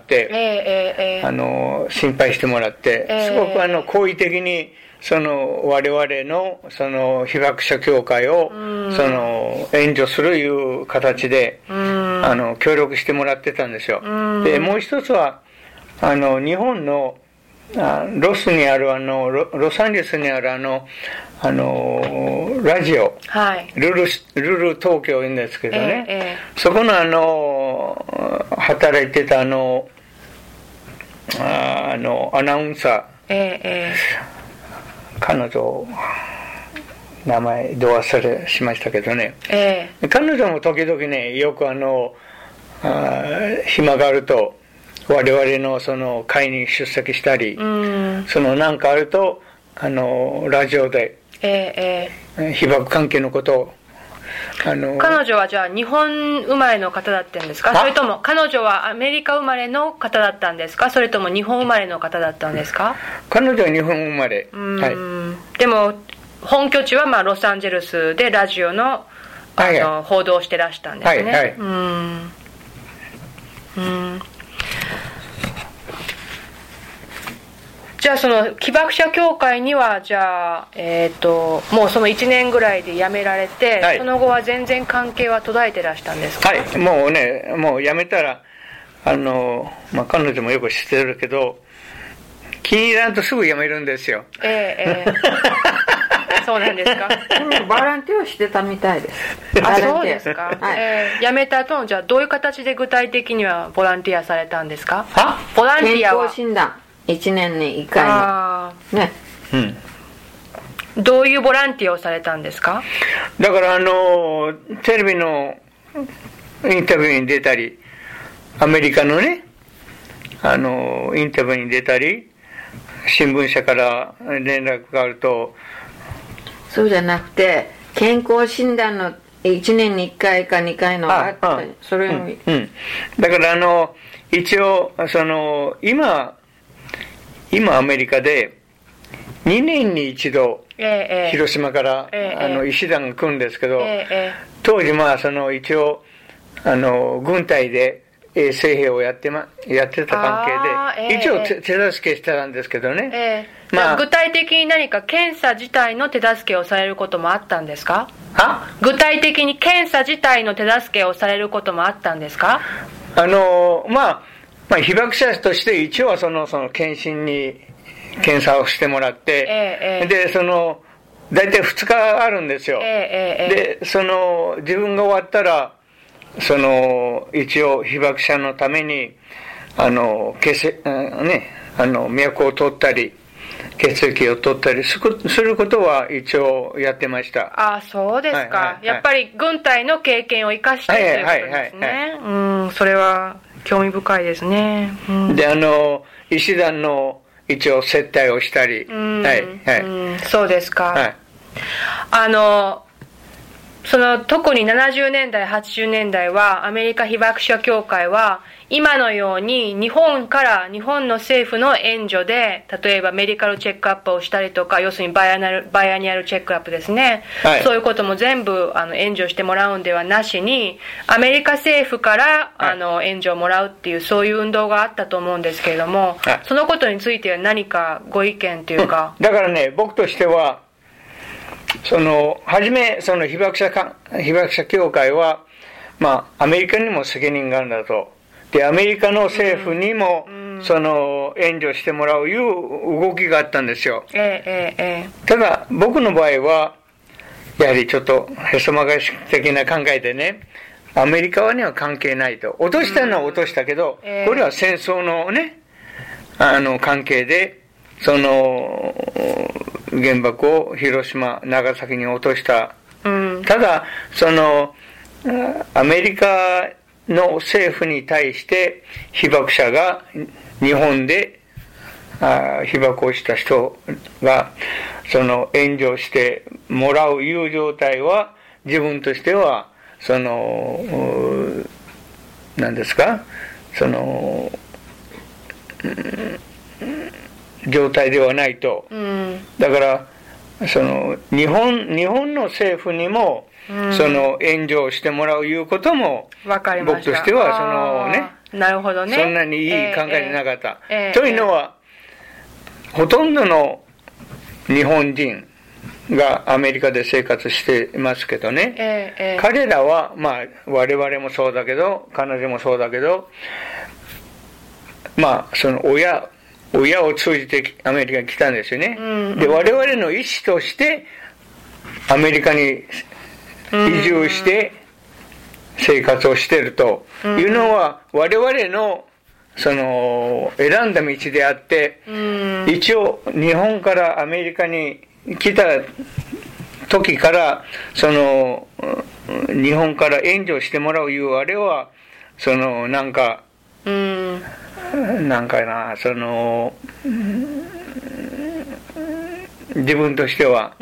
心配してもらって、すごく好意的に、我々の、被爆者協会を、援助するいう形で、協力してもらってたんですよ。で、もう一つは、日本の、ロスにあるロサンゼルスにあるラジオ、 はい、 ルル東京言うんですけどね、そこの働いてたアナウンサー、彼女名前ど忘れしましたけどね、彼女も時々ね、よく暇があると我々のその会に出席したり、なんかあるとラジオで、被爆関係のことを彼女はじゃあ日本生まれの方だったんですか？それとも彼女はアメリカ生まれの方だったんですか？それとも日本生まれの方だったんですか？ 彼女は日本生まれ。はい、 でも本拠地はロサンゼルスでラジオの、報道してらしたんですね。 はいはい。じゃあその被爆者協会にはじゃあ、もうその1年ぐらいで辞められて、はい、その後は全然関係は途絶えてらしたんですか？ はい、もうね、もう辞めたら彼女もよく知ってるけど、気に入らんとすぐ辞めるんですよ。 そうなんですか。 ボランティアをしてたみたいです。 そうですか。辞めた後のじゃあどういう形で具体的にはボランティアされたんですか？ボランティアは健康診断1年に1回のね、 どういうボランティアをされたんですか？ だからテレビのインタビューに出たり、アメリカのねインタビューに出たり、新聞社から連絡があると、 そうじゃなくて健康診断の1年に1回か2回のがあった、それも、 だから一応今アメリカで2年に一度、広島から、医師団が来るんですけど、当時一応軍隊で衛生兵をやってた関係で、一応手助けしてたんですけどね、 具体的に何か検査自体の手助けをされることもあったんですか？具体的に検査自体の手助けをされることもあったんですか？ 被爆者として一応はその検診に検査をしてもらって、で大体2日あるんですよ。で自分が終わったら一応被爆者のために脈を取ったり血液を取ったりすることは一応やってました。 そうですか。やっぱり軍隊の経験を生かしてということですね。それは興味深いですね。 で医師団の一応接待をしたり、 そうですか。特に70年代80年代はアメリカ被爆者協会は今のように日本の政府の援助で、例えばメディカルチェックアップをしたりとか、要するにバイアニャルチェックアップですね、はい、そういうことも全部援助してもらうんではなしに、アメリカ政府から援助をもらうっていう、そういう運動があったと思うんですけれども、はい、そのことについては何かご意見というか。 だからね、僕としては初め被爆者協会は、アメリカにも責任があるんだと。で、アメリカの政府にも、援助してもらういう動きがあったんですよ。ただ、僕の場合は、やはりちょっとへそ曲がし的な考えでね、アメリカには関係ないと。落としたのは落としたけど、これは戦争のね、関係で、原爆を広島、長崎に落とした。ただ、アメリカの政府に対して被爆者が日本で被爆をした人が援助してもらういう状態は自分としては何ですか状態ではないと、だから日本の政府にも援助をしてもらういうことも僕としてはなるほどね、 そんなにいい考えでなかった、というのはほとんどの日本人がアメリカで生活していますけどね、彼らは我々もそうだけど彼女もそうだけど親を通じてアメリカに来たんですよね、で我々の意思としてアメリカに移住して生活をしているというのは我々の選んだ道であって、一応日本からアメリカに来た時から日本から援助してもらういうあれは自分としては、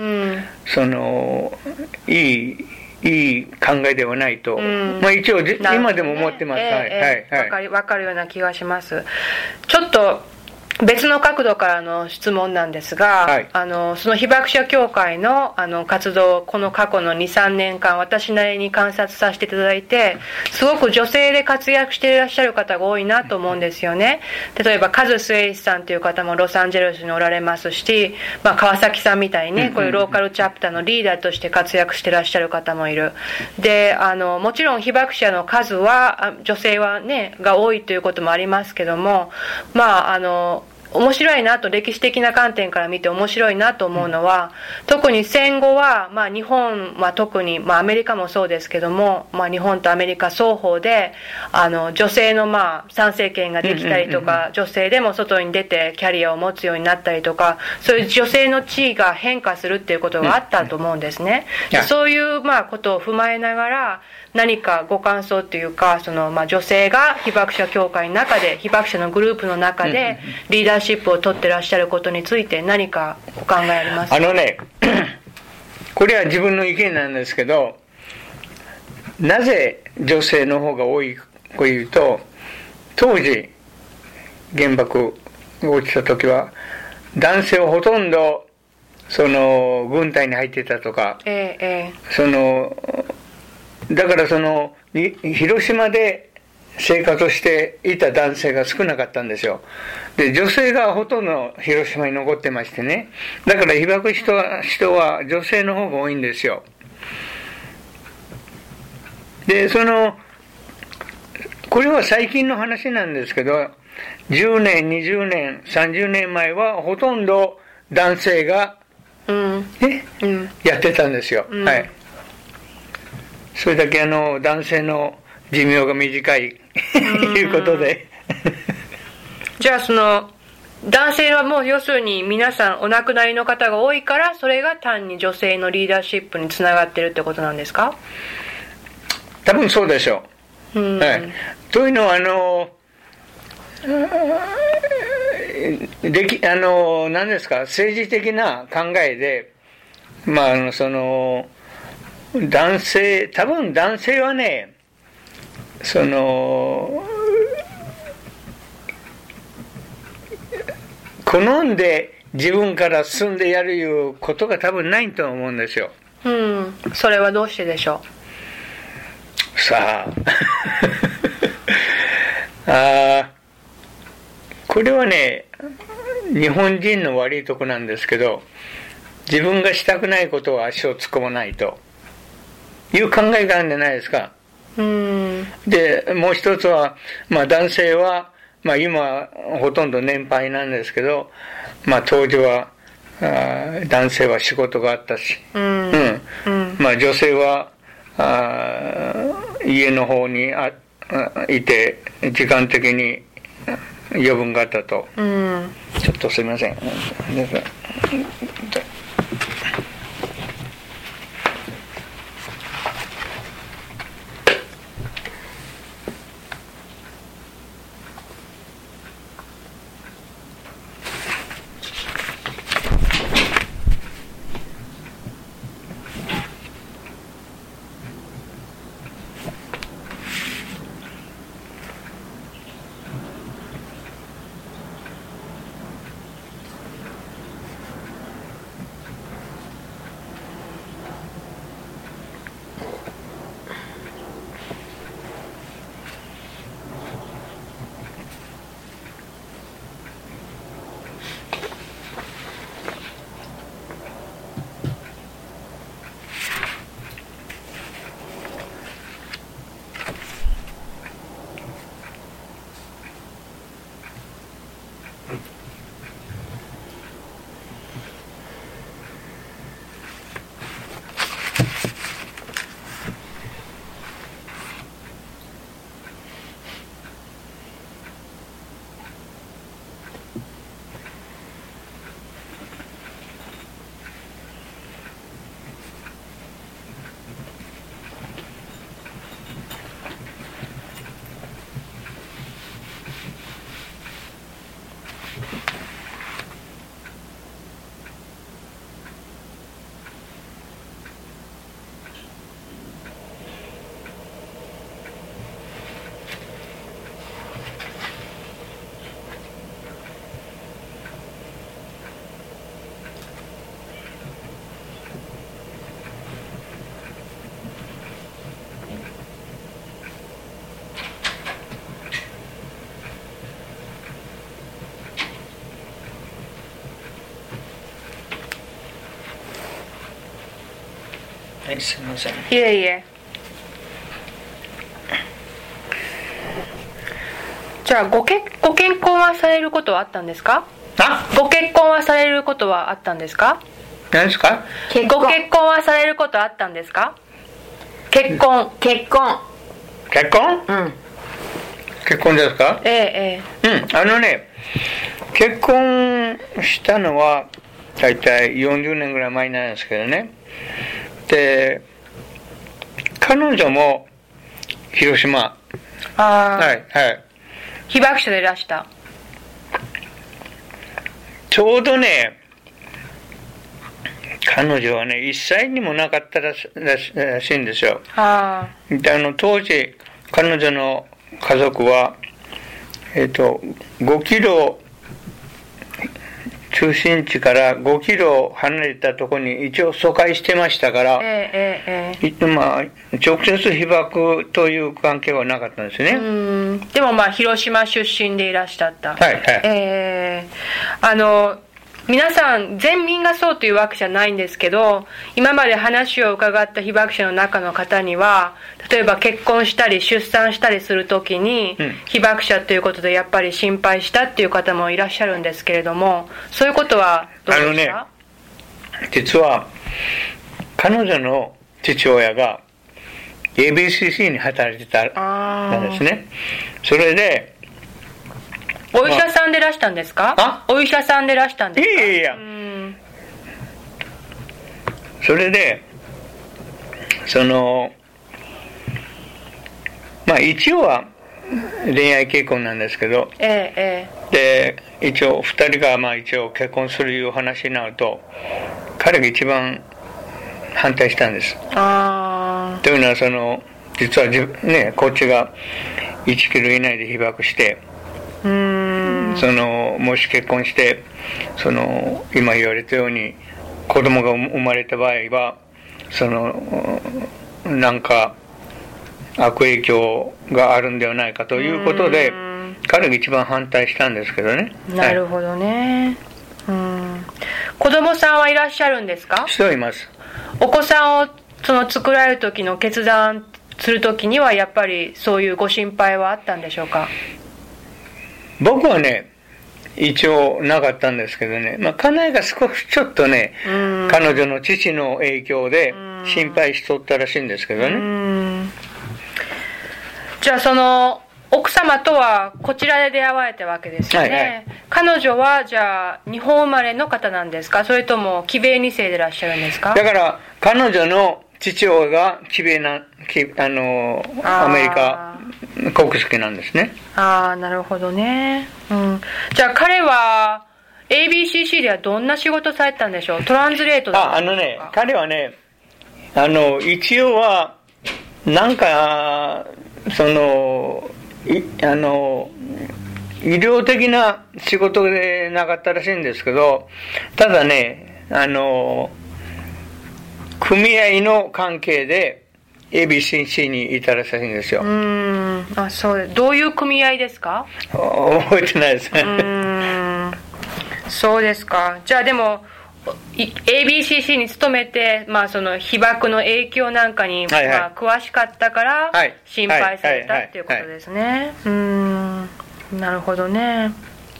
いい考えではないと、一応今でも思ってます。 わかるような気がします。ちょっと別の角度からの質問なんですが、その被爆者協会の活動、この過去の 2,3 年間私なりに観察させていただいて、すごく女性で活躍していらっしゃる方が多いなと思うんですよね。例えばカズ・スエイスさんという方もロサンゼルスにおられますし、川崎さんみたいにね、こういうローカルチャプターのリーダーとして活躍していらっしゃる方もいる。で、もちろん被爆者の数は女性はねが多いということもありますけども、面白いなと、歴史的な観点から見て面白いなと思うのは、特に戦後は、日本は特に、アメリカもそうですけども、日本とアメリカ双方で女性の参政権ができたりとか、女性でも外に出てキャリアを持つようになったりとか、そういう女性の地位が変化するっていうことがあったと思うんですね。そういうことを踏まえながら、何かご感想というか、女性が被爆者協会の中で、被爆者のグループの中でリーダーシップを取ってらっしゃることについて何かお考えありますか？ これは自分の意見なんですけど、なぜ女性の方が多いというと、当時原爆が落ちた時は男性はほとんど軍隊に入っていたとか、だから広島で生活をしていた男性が少なかったんですよ。で、女性がほとんど広島に残ってましてね、だから被爆人は女性の方が多いんですよ。で、これは最近の話なんですけど、10年、20年、30年前はほとんど男性が、やってたんですよ。それだけ男性の寿命が短いいうことでじゃあ男性はもう要するに皆さんお亡くなりの方が多いから、それが単に女性のリーダーシップにつながってるってことなんですか？ 多分そうでしょう。というのは何ですか、政治的な考えで、多分男性はね、 好んで自分から進んでやるいうことが多分ないと思うんですよ。 それはどうしてでしょう。さあこれはね、日本人の悪いとこなんですけど、自分がしたくないことは足を突っ込まないという考えがあるんじゃないですか。でもう一つは、男性は、今ほとんど年配なんですけど、当時は男性は仕事があったし、女性は家の方にいて時間的に余分があったと。ちょっとすいません。すみません。 いえいえ。じゃあご結婚はされることはあったんですか？ご結婚はされることはあったんですか？ 何ですか？ ご結婚はされることはあったんですか？結婚結婚ですか？結婚したのは大体40年ぐらい前なんですけどね。で彼女も広島、 被爆者でいらした。 ちょうどね、彼女はね1歳にもなかったらしいんですよ。で当時彼女の家族は5キロ中心地から5キロ離れたところに一応疎開してましたから、直接被爆という関係はなかったんですね。 でも広島出身でいらっしゃった。皆さん全員がそうというわけじゃないんですけど、今まで話を伺った被爆者の中の方には、例えば結婚したり出産したりするときに、被爆者ということでやっぱり心配したっていう方もいらっしゃるんですけれども、そういうことはどうですか？ 実は彼女の父親が ABCC に働いてたんですね。それでお医者さんでいらしたんですか？お医者さんでいらしたんですか？ いやそれで一応は恋愛結婚なんですけど、で一応2人が一応結婚するいう話になると彼が一番反対したんです。というのは実はこっちが1キロ以内で被爆してもし結婚して今言われたように子供が生まれた場合はなんか悪影響があるんではないかということで彼が一番反対したんですけどね。 なるほどね。子供さんはいらっしゃるんですか？ しています。 お子さんを作られる時の決断する時にはやっぱりそういうご心配はあったんでしょうか？ 僕はね一応なかったんですけどね、家内が少しちょっとね彼女の父の影響で心配しとったらしいんですけどね。 じゃあ奥様とはこちらで出会われたわけですよね。はいはい、彼女はじゃあ日本生まれの方なんですか？それとも帰米2世でいらっしゃるんですか？ だから彼女の父親が帰米アメリカ国籍なんですね。 なるほどね。じゃあ彼は ABCC ではどんな仕事されてたんでしょう？トランスレートだったんですか？ 彼はね一応はなんか医療的な仕事でなかったらしいんですけど、ただね組合の関係で ABCC にいたらしいんですよ。 どういう組合ですか？ 覚えてないですね。 そうですか。じゃあでもABCC に勤めて、被爆の影響なんかに、詳しかったから心配されたっていうことですね。なるほどね。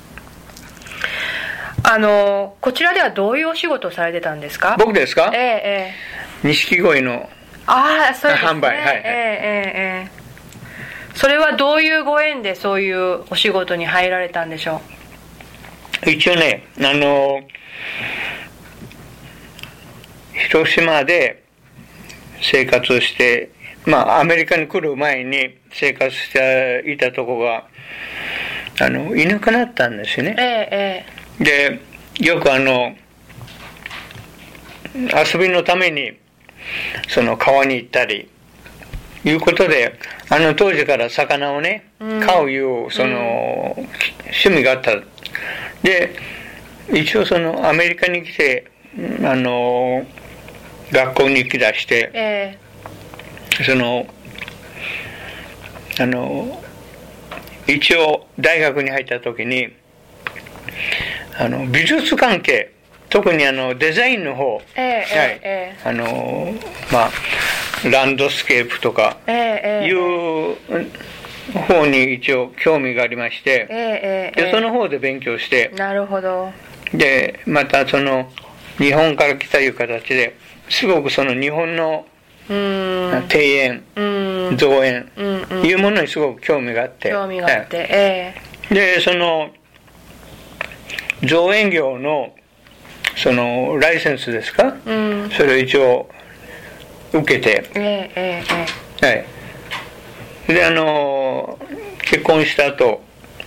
こちらではどういうお仕事をされてたんですか？ 僕ですか？錦鯉のそうですね、 販売。 それはどういうご縁でそういうお仕事に入られたんでしょう？一応ね広島で生活をしてアメリカに来る前に生活していたとこがいなくなったんですよね。でよく遊びのために川に行ったりいうことで当時から魚をね飼ういう趣味があった。で一応アメリカに来て学校に行き出して、一応大学に入った時に美術関係特にデザインの方、ランドスケープとかいう方に一応興味がありまして、でその方で勉強して、 なるほど。 でまた日本から来たいう形ですごく日本の庭園、造園、いうものにすごく興味があって、で造園業のライセンスですか、それを一応受けて、で結婚した後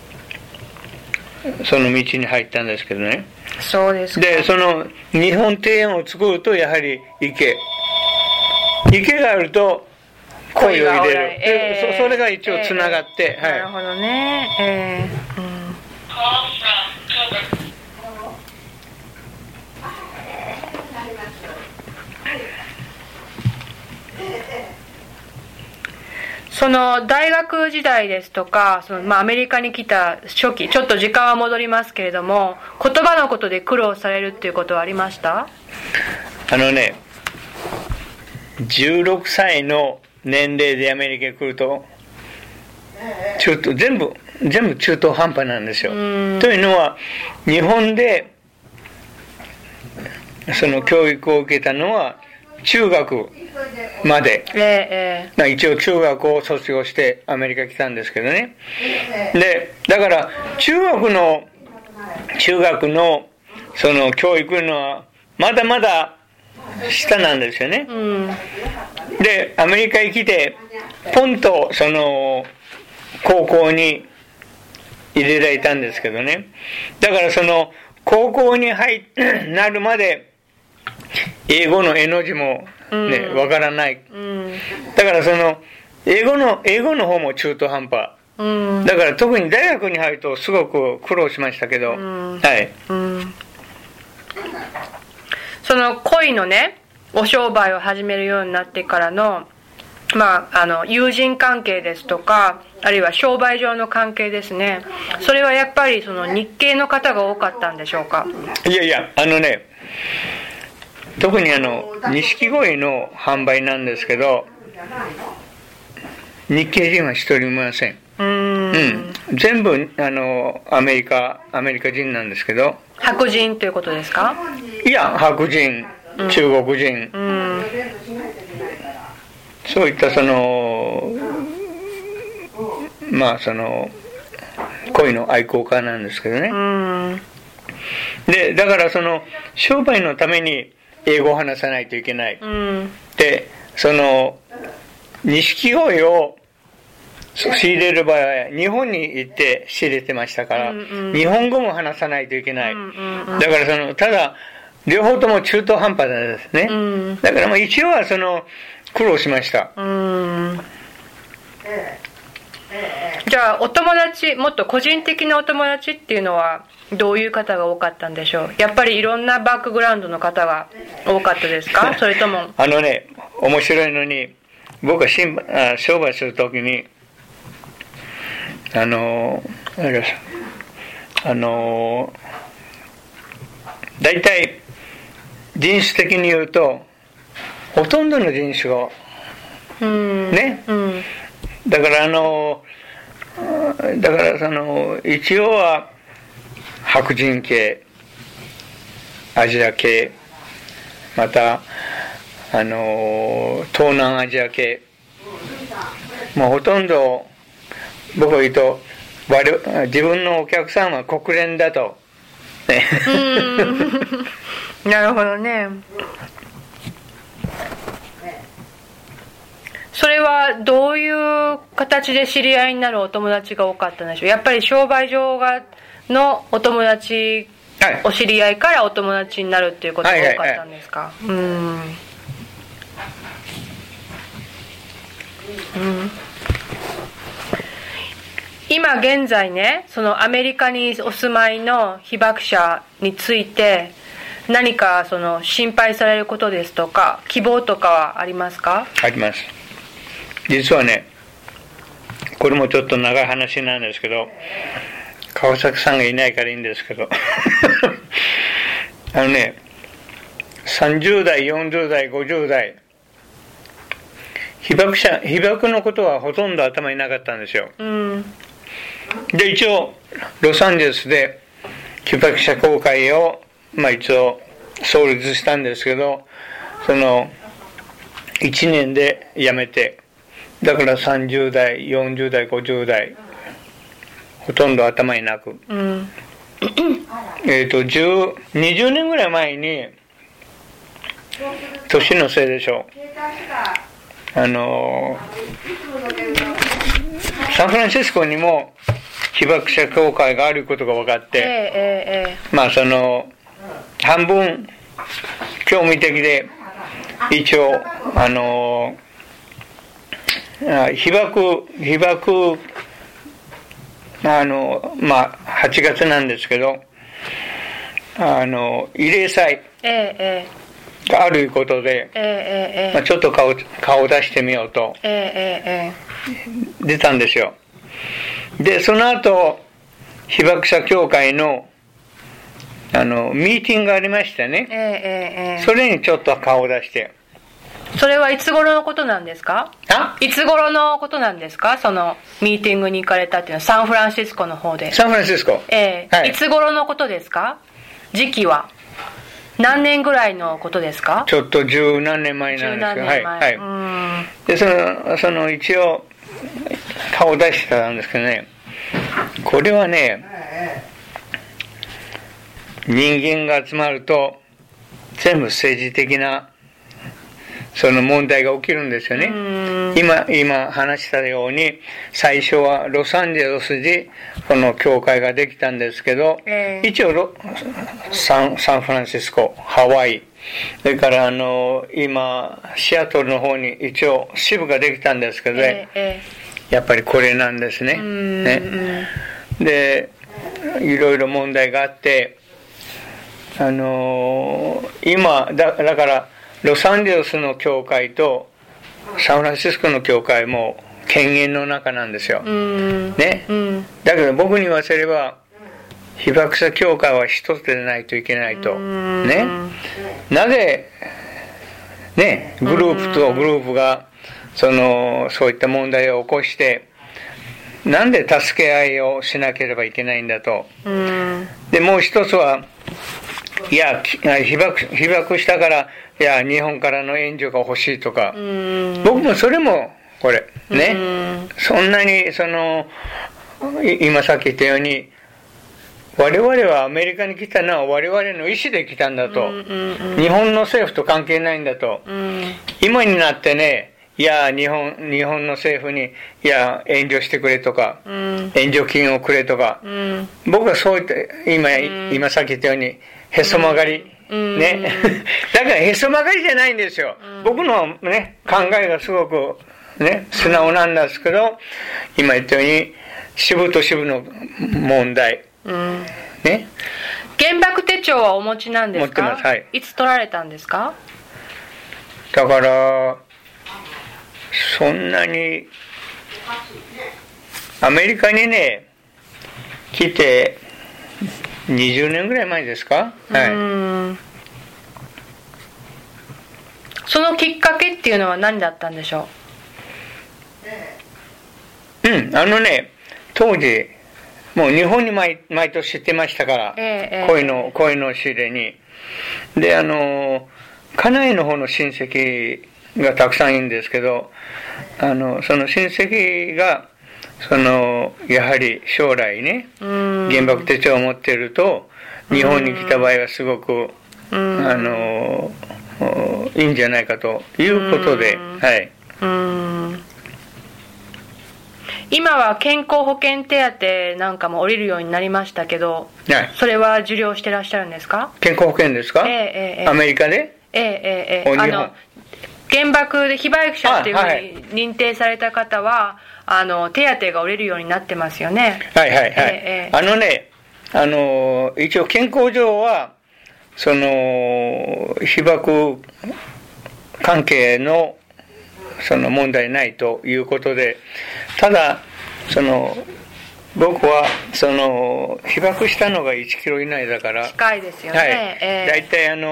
その道に入ったんですけどね。 そうですか。 で日本庭園を作るとやはり池があると鯉を入れる、それが一応つながって、 なるほどね。大学時代ですとかアメリカに来た初期、ちょっと時間は戻りますけれども、言葉のことで苦労されるっていうことはありました？ 16歳の年齢でアメリカに来ると全部中途半端なんですよ。というのは日本で教育を受けたのは中学まで、一応中学を卒業してアメリカ来たんですけどね。でだから中学の教育のはまだまだ下なんですよね。でアメリカに来てポンと高校に入れられたんですけどね。だから高校になるまで英語の絵の字もねわからない。だから英語の方も中途半端だから特に大学に入るとすごく苦労しましたけど、はい。 その恋のね、お商売を始めるようになってからの、友人関係ですとか、あるいは商売上の関係ですね。それはやっぱりその日系の方が多かったんでしょうか？ いや、特に錦鯉の販売なんですけど、日系人は一人もいません。全部アメリカ人なんですけど。 白人ということですか？ いや、白人、中国人、そういった恋の愛好家なんですけどね。で、だから商売のために英語を話さないといけない。で、錦鯉を仕入れる場合は日本に行って仕入れてましたから、日本語も話さないといけない。だからただ両方とも中途半端なんですね。だから一応は苦労しました。 じゃあお友達、もっと個人的なお友達っていうのはどういう方が多かったんでしょう？やっぱりいろんなバックグラウンドの方が多かったですか？それとも面白いのに、僕は商売するときに大体人種的に言うとほとんどの人種がね、だから一応は白人系、アジア系、また東南アジア系、もうほとんど僕は言うと自分のお客さんは国連だと、ね、 なるほどね。それはどういう形で知り合いになるお友達が多かったんでしょう？やっぱり商売上のお友達、お知り合いからお友達になるっていうことが多かったんですか？今現在ね、そのアメリカにお住まいの被爆者について何か心配されることですとか希望とかはありますか？ あります。実はね、これもちょっと長い話なんですけど、川崎さんがいないからいいんですけど30代、40代、50代被爆のことはほとんど頭になかったんですよ。で、一応ロサンゼルスで被爆者協会を一応創立したんですけど、1年で辞めて、だから30代、40代、50代ほとんど頭になく、20年ぐらい前に、年のせいでしょう、サンフランシスコにも被爆者協会があることが分かって、半分興味的で、一応被爆8月なんですけど、慰霊祭があることで、ちょっと顔を出してみようと出たんですよ。で、その後被爆者協会のミーティングがありましてね、それにちょっと顔を出して。 それはいつ頃のことなんですか？いつ頃のことなんですか？そのミーティングに行かれたっていうのはサンフランシスコの方で。 サンフランシスコ。 いつ頃のことですか？時期は何年ぐらいのことですか？ ちょっと十何年前なんですけど、で、その一応顔を出してたんですけどね、これはね、人間が集まると全部政治的な問題が起きるんですよね。今話したように、最初はロサンゼルスでこの教会ができたんですけど、一応サンフランシスコ、ハワイ、それから今シアトルの方に一応支部ができたんですけどね、 やっぱりこれなんですね。で、いろいろ問題があって、今だからロサンゼルスの教会とサンフランシスコの教会も権限の中なんですよ。ね。だけど僕に言わせれば被爆者教会は一つでないといけないと。ね。なぜね、グループとグループがそういった問題を起こして、なんで助け合いをしなければいけないんだと。で、もう一つは、いや、被爆したから、いや、日本からの援助が欲しいとか。僕もそれも、これ、ね。そんなに、今さっき言ったように、我々はアメリカに来たのは我々の意思で来たんだと。日本の政府と関係ないんだと。今になってね、いや、日本の政府に、いや、援助してくれとか、援助金をくれとか、僕はそういった、今さっき言ったように、へそ曲がり、ね。だからへそ曲がりじゃないんですよ。僕のね、考えがすごく、ね、素直なんですけど、今言ったように、支部と支部の問題、ね。 原爆手帳はお持ちなんですか？ 持ってます。はい。 いつ取られたんですか？ だからそんなにアメリカにね来て20年ぐらい前ですか？はい。 そのきっかけっていうのは何だったんでしょう？当時もう日本に毎年行ってましたから、恋の仕入れに。で、家内の方の親戚がたくさんいるんですけど、その親戚が、やはり将来ね、原爆手帳を持っていると、日本に来た場合はすごく、いいんじゃないかということで、はい。 今は健康保険手当なんかも下りるようになりましたけど、はい、それは受領してらっしゃるんですか？ 健康保険ですか？アメリカで？ 原爆で被爆者というふうに認定された方は、手当が下りるようになってますよね。 はいはいはい。一応健康上は被爆関係の問題ないということで、ただ僕は被爆したのが1キロ以内だから近いですよね。 はい。だいたい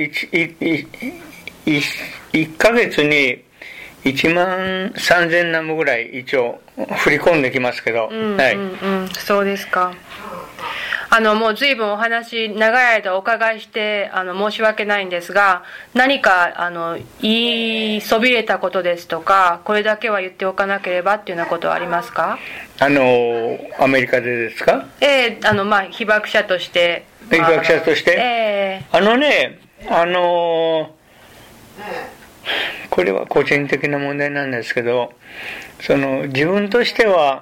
1ヶ月に1万3000ナムぐらい一応振り込んできますけど、はい。 そうですか。もう随分お話長い間お伺いして申し訳ないんですが、何か言いそびれたことですとか、これだけは言っておかなければっていうようなことはありますか？ アメリカでですか？ 被爆者として。 被爆者として、これは個人的な問題なんですけど、自分としては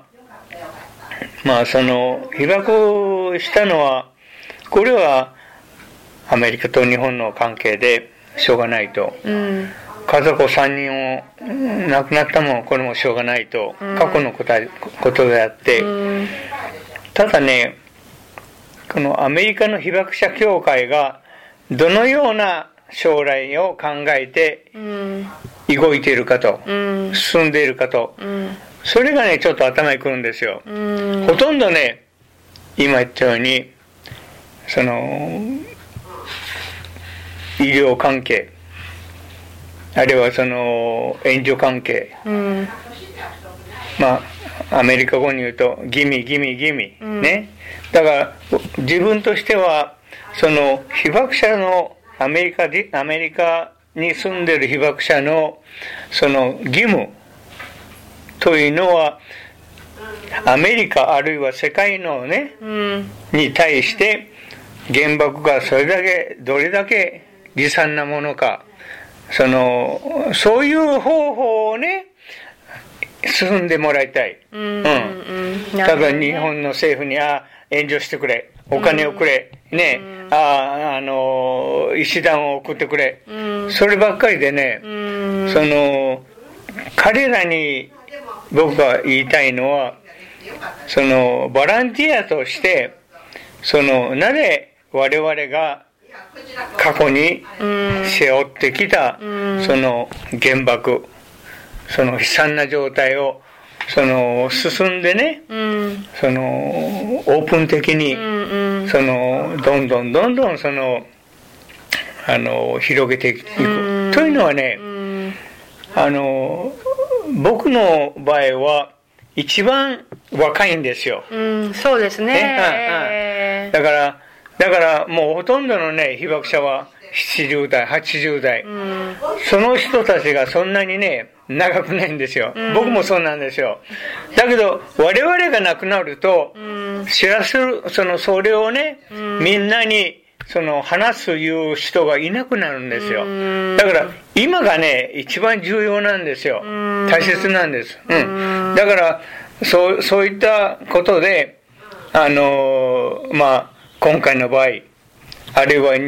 被爆したのは、これはアメリカと日本の関係でしょうがないと。家族3人を亡くなったもこれもしょうがないと。過去のことであって。ただね、このアメリカの被爆者協会がどのような将来を考えて動いているかと、進んでいるかと。それがね、ちょっと頭にくるんですよ。ほとんどね、今言ったように、医療関係、あるいは援助関係、アメリカ語に言うと、ギミ、ね。だから、自分としては、被爆者のアメリカに住んでいる被爆者の、義務、というのはアメリカあるいは世界のね、に対して原爆がどれだけ悲惨なものか、そういう方法をね進んでもらいたい。ただ日本の政府に援助してくれ、お金をくれ、ね、石段を送ってくれ、そればっかりでね、彼らに僕が言いたいのは、そのボランティアとしてなぜ我々が過去に背負ってきた原爆、悲惨な状態を進んでね、オープン的にどんどん広げていくというのはね、僕の場合は一番若いんですよ。 そうですね。 だからもうほとんどのね被爆者は70代80代、その人たちがそんなにね長くないんですよ。僕もそうなんですよ。だけど我々が亡くなると、知らせるそれをね、みんなに話すいう人がいなくなるんですよ。だから今がね一番重要なんですよ。大切なんです。だからそういったことで今回の場合、あるいは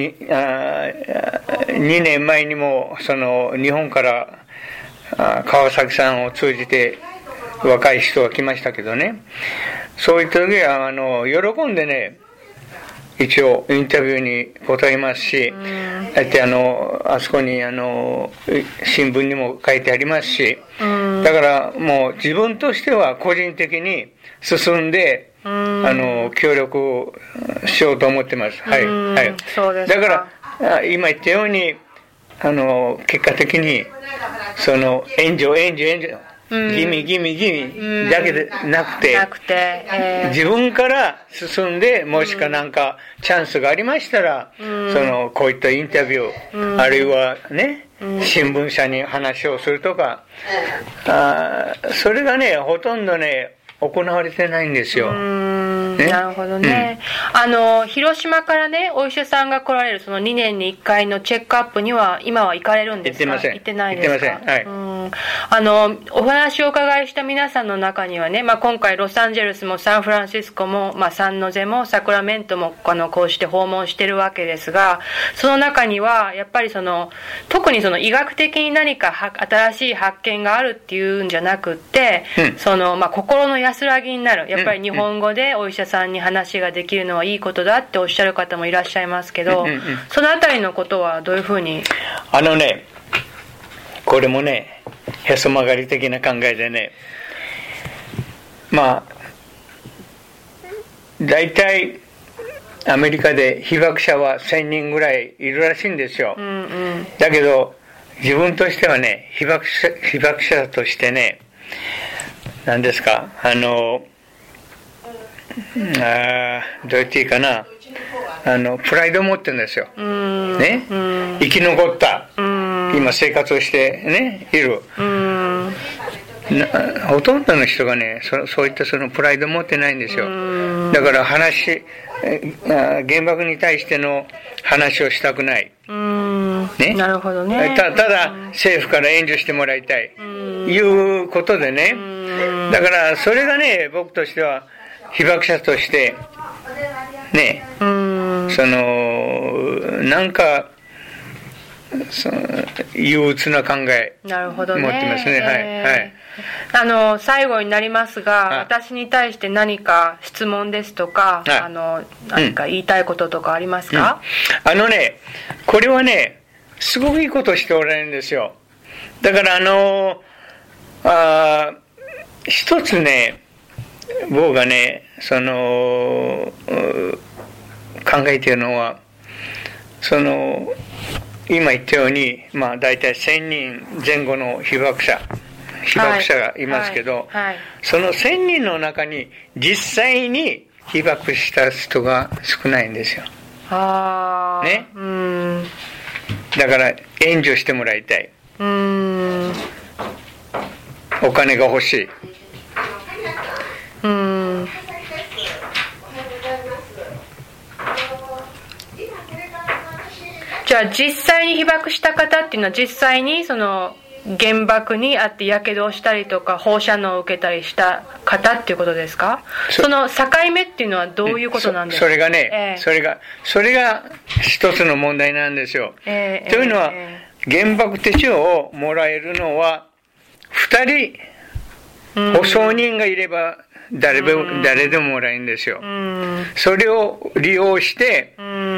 2年前にも日本から川崎さんを通じて若い人が来ましたけどね、そういった時は喜んでね一応インタビューに答えますし、あそこに新聞にも書いてありますし、だからもう自分としては個人的に進んで協力しようと思ってます。はいはい。 そうですか。 だから今言ったように結果的に援助ギミだけでなくて、自分から進んで、もしかなんかチャンスがありましたら、こういったインタビュー、あるいはね、新聞社に話をするとか、それがねほとんどね行われてないんですよ。 なるほどね。広島からねお医者さんが来られる2年に1回のチェックアップには今は行かれるんですか？行ってないですか？ 行ってません。 はい。お話をお伺いした皆さんの中にはね、今回ロサンゼルスもサンフランシスコも、サンノゼもサクラメントもこうして訪問してるわけですが、その中にはやっぱり特に医学的に何か新しい発見があるっていうんじゃなくって、心の安らぎになる、やっぱり日本語でお医者さんに話ができるのはいいことだっておっしゃる方もいらっしゃいますけど、そのあたりのことはどういうふうに？ これもねへそ曲がり的な考えでね、大体アメリカで被爆者は1000人ぐらいいるらしいんですよ。だけど自分としてはね被爆者としてね、何ですかどう言っていいかな、プライドを持ってるんですよ。ね、生き残った、今生活をしてねいる。ほとんどの人がねそういったプライドを持ってないんですよ。だから原爆に対しての話をしたくない。ね、 なるほどね。 ただ政府から援助してもらいたいいうことでね、だからそれがね僕としては被爆者としてね、なんか憂鬱な考え持ってますね。 最後になりますが、私に対して何か質問ですとか、何か言いたいこととかありますか？ これはねすごくいいことしておられるんですよ。だから一つね僕がね考えているのは今言ったように大体1000人前後の被爆者がいますけど、その1000人の中に実際に被爆した人が少ないんですよ。ね、だから援助してもらいたい。お金が欲しい。 じゃあ実際に被爆した方っていうのは実際に原爆にあってやけどをしたりとか放射能を受けたりした方っていうことですか？その境目っていうのはどういうことなんですか？ それがね、それが一つの問題なんですよ。というのは原爆手帳をもらえるのは2人保証人がいれば誰でももらえるんですよ。それを利用して、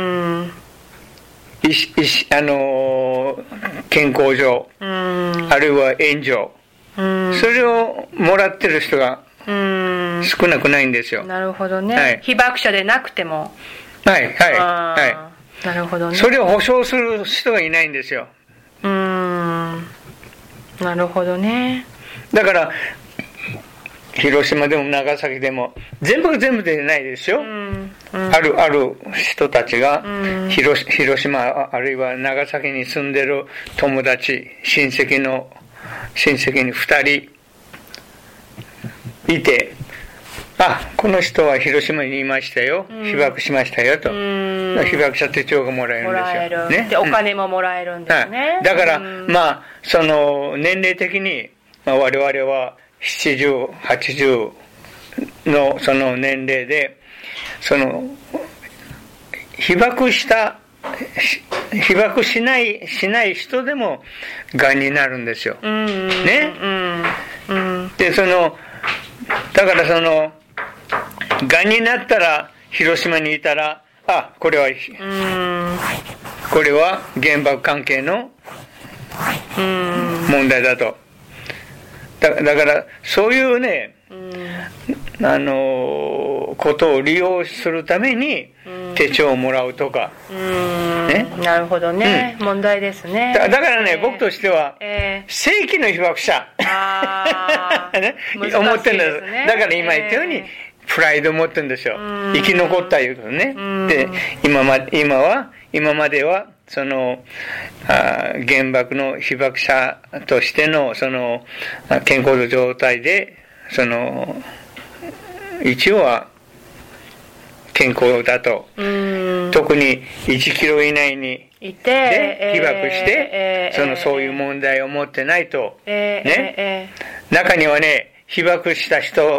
健康上、あるいは援助、それをもらってる人が少なくないんですよ。 なるほどね、はい、被爆者でなくても、 はいはいはい、 なるほどね。 それを保証する人がいないんですよ。 なるほどね。 だから広島でも長崎でも全部でないですよ、ある人たちが、広島あるいは長崎に住んでる友達親戚に2人いて、この人は広島にいましたよ、被爆しましたよと、被爆者手帳がもらえるんですよ、ね、 でお金ももらえるんですね、 だから、その年齢的に、我々は70、80のその年齢で、その被爆しない人でもがんになるんですよ。ね。でだからがんになったら広島にいたら、これは原爆関係の問題だと。だからそういうね、ことを利用するために手帳をもらうとか、 ね、なるほどね、問題ですね。 だからね、僕としては、正規の被爆者ね、思ってるんです。だから今言ったようにプライドを持ってるんですよ。生き残ったいうことね。で、今までは原爆の被爆者としての健康の状態で一応は健康だと、特に1キロ以内に被爆して、そういう問題を持ってないと、中にはね、被爆した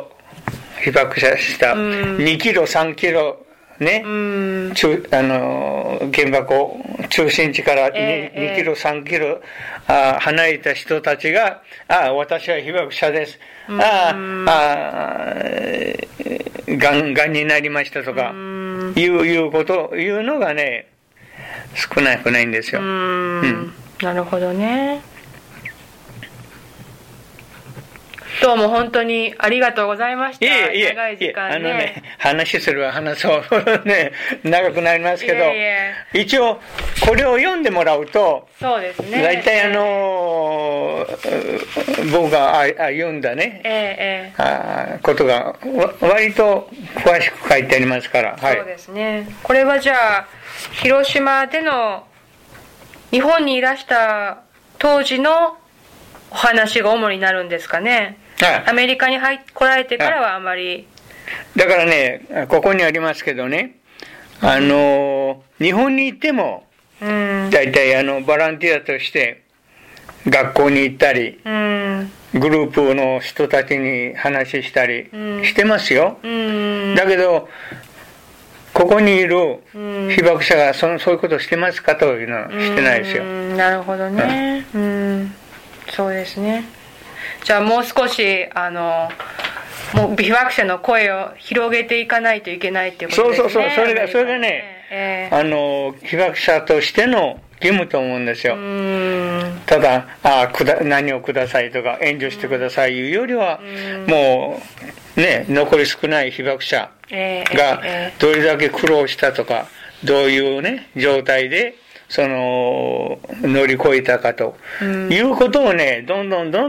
2キロ3キロね、原爆を中心地から2キロ3キロ離れた人たちが、私は被爆者です、がんになりましたとかいうのがね、少なくないんですよ。 なるほどね。どうも本当にありがとうございました。長い時間ね。 話そうね、長くなりますけど、一応これを読んでもらうと、 そうですね。 大体僕が読んだね、ことが割と詳しく書いてありますから、 そうですね。これはじゃあ広島での日本にいらした当時のお話が主になるんですかね。アメリカに来られてからはあまり、 だからね、ここにありますけどね、日本に行っても大体バランティアとして学校に行ったり、グループの人たちに話したりしてますよ。だけどここにいる被爆者がそういうことをしてますかというのはしてないですよ。 なるほどね。そうですね。じゃあもう少しもう被爆者の声を広げていかないといけないっていうことですね。 そうそれがね、被爆者としての義務と思うんですよ。ただ何をくださいとか援助してくださいいうよりは、もうね、残り少ない被爆者がどれだけ苦労したとか、どういうね状態で乗り越えたかということをね、どんどんオ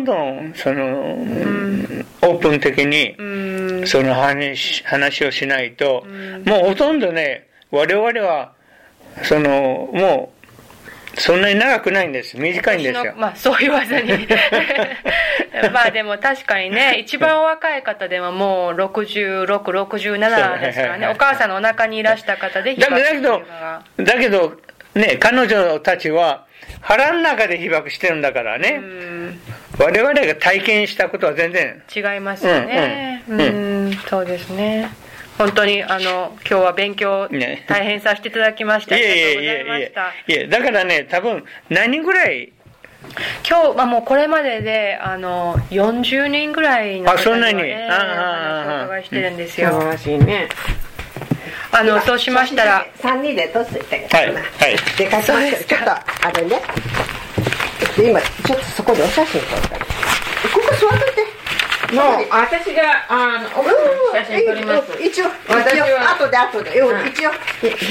ープン的にその話をしないと、もうほとんどね、我々はもうそんなに長くないんです。短いんですよ。 そう言わずにでも確かにね、一番お若い方でももう66、67ですからね、お母さんのお腹にいらした方で被爆してるのが。 だけどね、彼女たちは腹の中で被爆してるんだからね、我々が体験したことは全然違いますよね。そうですね。本当に今日は勉強大変させていただきまして、ありがとうございました。 だからね、多分何人ぐらい今日、もうこれまでで40人ぐらいの方にそんなに、 お伺いしてるんですよ。 素晴らしいね。 そうしましたら 3人で撮ってて、 はいはい、 でかしましょう。ちょっとね、今ちょっとそこでお写真撮ったら、ここ座っといて。 もう私が写真撮ります。 一応後で一応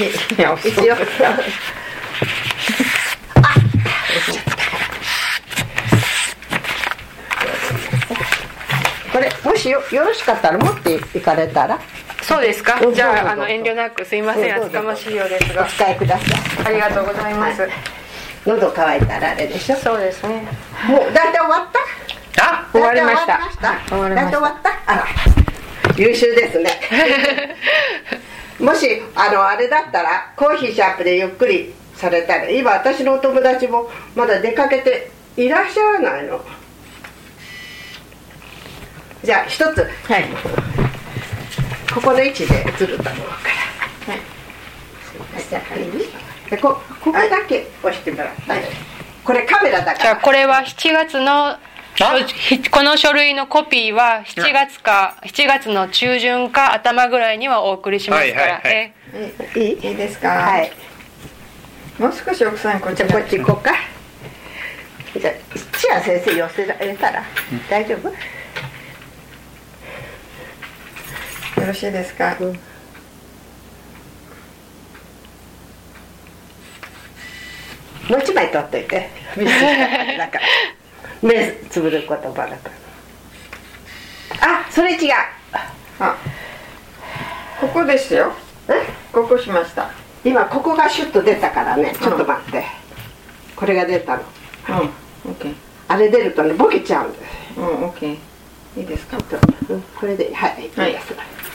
これもし よろしかったら持っていかれたら。 そうですか。じゃあ遠慮なく、すいません、厚かましいようですがお使いください。 ありがとうございます。 喉乾いたらあれでしょ。 そうですね。 もう大体終わった？ 終わりました。 大体終わった？あら、優秀ですね。もしあれだったらコーヒーシャープでゆっくりされたら、今私のお友達もまだ出かけていらっしゃらないの。じゃあ一つ、はい、ここの位置で映ると思うから、はい、じゃあいい？でここだけ押してもらった、はい、これカメラだから。 じゃあこれは7月のこの書類のコピーは7月の中旬か頭ぐらいにはお送りしますから、 いいですか。 はい。 もう少し奥さんこっち行こうか。じゃあ千谷先生寄せられたら大丈夫？ よろしいですか。 もう一枚取っといて。だから目つぶる言葉だから。あ、それ違う。 ここですよ。ここしました。 今ここがシュッと出たからね。ちょっと待って。これが出たの。 OK。 あれ出るとね、ボケちゃうんです。 OK。いいですか。 これで、はい、いいです。はい。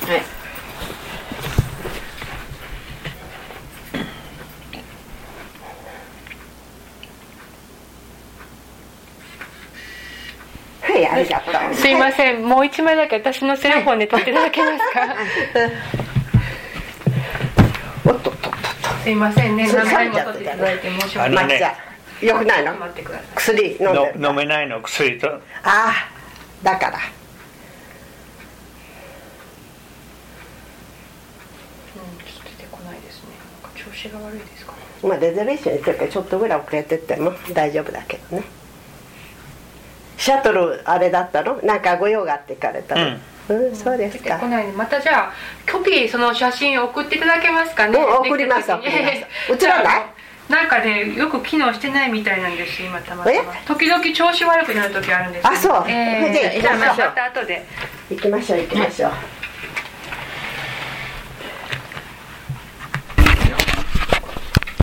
はい、ありがとう。 すいません、もう一枚だけ私のセルフォンで撮っていただけますか。 おっとっとっと。 すいませんね、何回も撮っていただいて申し訳ない。 よくないの？薬飲んでる。 飲めないの、薬と。 ああ、だから。 ちょっと出てこないですね。なんか調子が悪いですかね。 まあレゼベーションにとるからちょっとぐらい遅れてっても大丈夫だけどね。シャトルあれだったの？なんかご用があって行かれたの？そうですか。 出てこないね。またじゃあコピーその写真送っていただけますかね。 送ります。映らない？ なんかね、よく機能してないみたいなんです今たまたま。時々調子悪くなる時あるんです。 あ、そう。 じゃあ行きましょう。また後で行きましょう。